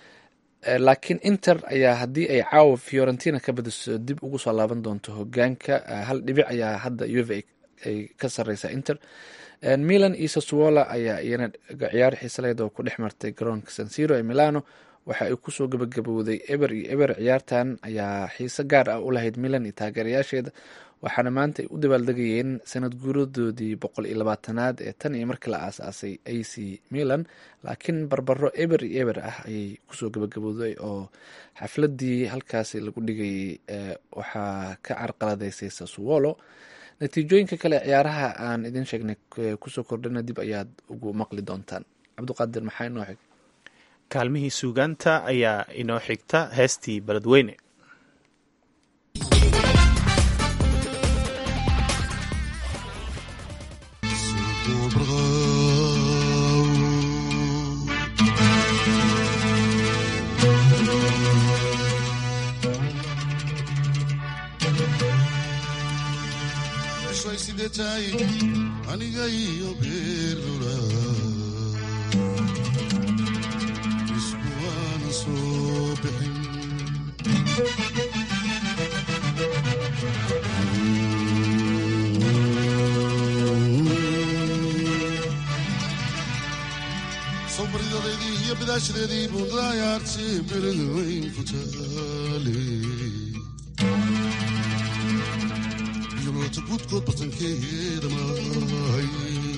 laakiin Inter ayaa haddii ay caawa Fiorentina ka badiso dib ugu soo laaban doonto hogaanka, hal dhibic ayaa hadda Juve ay ka sareysa Inter. Milan iyo Sassuolo ayaa iyana ciyaar xiisaleed oo ku dhex martay garoonka San Siro ee Milano, waxa ay kusoo gabagabowday eber iyo eber. ciyaartan ayaa xiise gaar ah u lahayd Milan iyo taageerayaasheeda, waxaana maanta ay u dabaaldegayeen sanad guuradoodii boqol iyo labaatanaad ee tan iyo markii la aasaasay a c milan, laakiin barbaro eber iyo eber ah ayay kusoo gabagabooday oo xafladii halkaasi lagu dhigayay waxaa ka carqaladaysay Sassuolo. natiijooyinka kale ciyaaraha aan idin sheegnay kusoo kordhana dib ayaad ugu maqli doontaan. cabdiqaadir, maxaa inoo xig? kaalmihii suugaanta ayaa inoo xigta heestii beledweyne. aniga iyo beerlula isku waana soo bixin sawbaridadeedii iyo bidaashadeedii buudlaayaarti beledweyn ku taale gudkood batankeeda maahay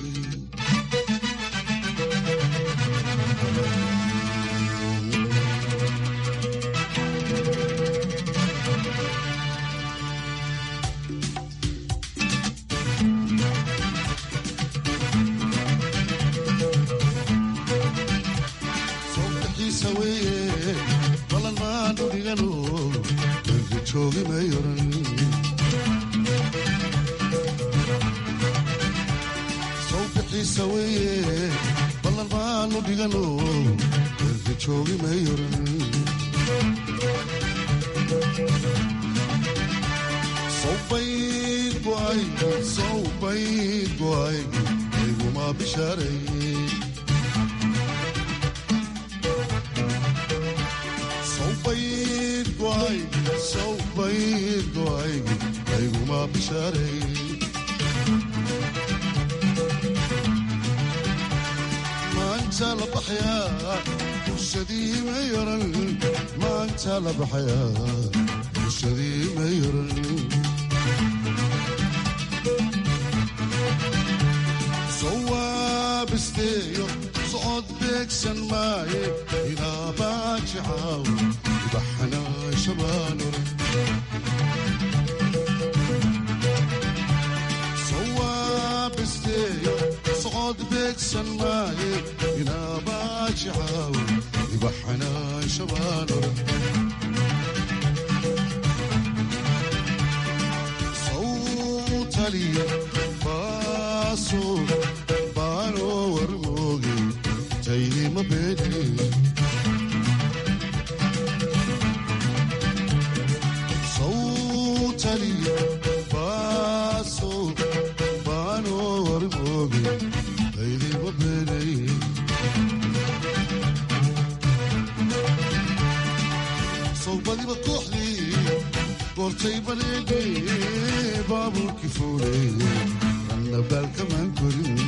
sawdaxiisa weeye balan maanu dhigano dalka joogi may oran weye ballan maanu dhigano dalka joogi may oran sawbayd go'ay sawbayd go'ay ayguma bishaaray sawbayd go'ay sawbayd go'ay ayguma bishaaray maanta la baxyaa bulshadii ma yaran maanta la baxyaa bulshadii ma yaran sawaabisteeyo socod beegsan maaye ilaa baajicaaw ibaxanaa shabaan oran sawaabisteeyo socod beegsan maaye ilaa baajicaaw ibaxanaa shabaan oran sawtaliya baaso baanoo warmooge taydima beedhe sawtaliya baaso baanoo warmooge taydima beedhe sawbadiba kooxdii goortay baleedhe baabuurkii fuule anna baalkamaan korin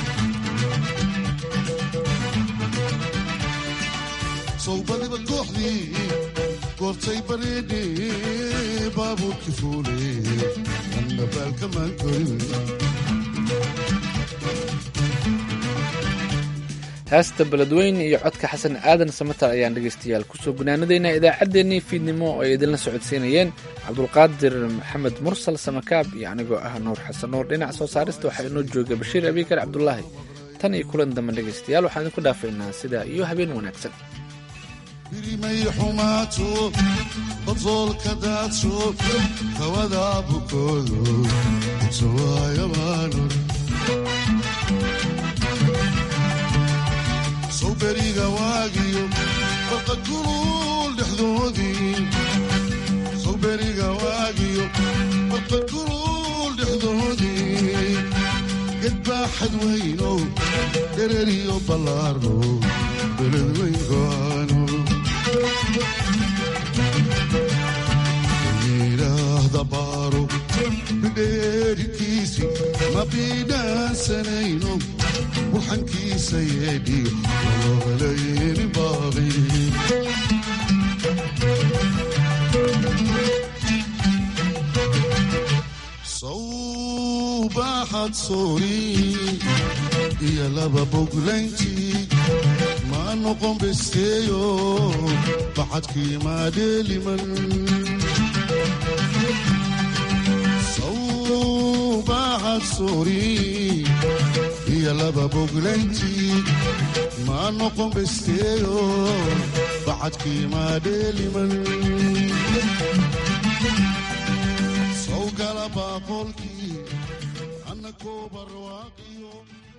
sawbadiba kooxdii goortay baleedhe baabuurkii fuule anna baalkamaan korin heesta beledweyne iyo codka xasan aadan samatar ayaan dhegaystayaal kusoo gunaanadaynaa idaacaddeenii fiidnimo oo ay idinla socodsiinayeen cabdulqaadir maxamed mursal samakaab iyo anigoo ah nuur xasan nuur. dhinac soo saarista waxaa inoo jooga bashiir abiikar cabdulaahi. tan iyo kulan dambe dhegaystayaal waxaan idinku dhaafaynaa sidaa iyo habeen wanaagsan. birimay xumaato badsoolka daadsho hawada bukoodo sawaayabaanor sawberiga waagiyo barqa kulul dhexdoodii sawberiga waagiyo barqa kulul dhexdoodii gedbaaxad weyno dhereriyo ballaarno beledweyn go'aano yidhaahda baaro bidheerikiisi ma biidhaansanayno burxankiisa yeedhi loogalayni baaqi baxad soori iyo laba boglayntii ma noqon besteeyo baxadkii maadheeliman sow baxad soori iyo laba boglayntii ma noqon besteeyo baxadkii maadheeliman sow gala baaqolkii anna koo barwaaqiyo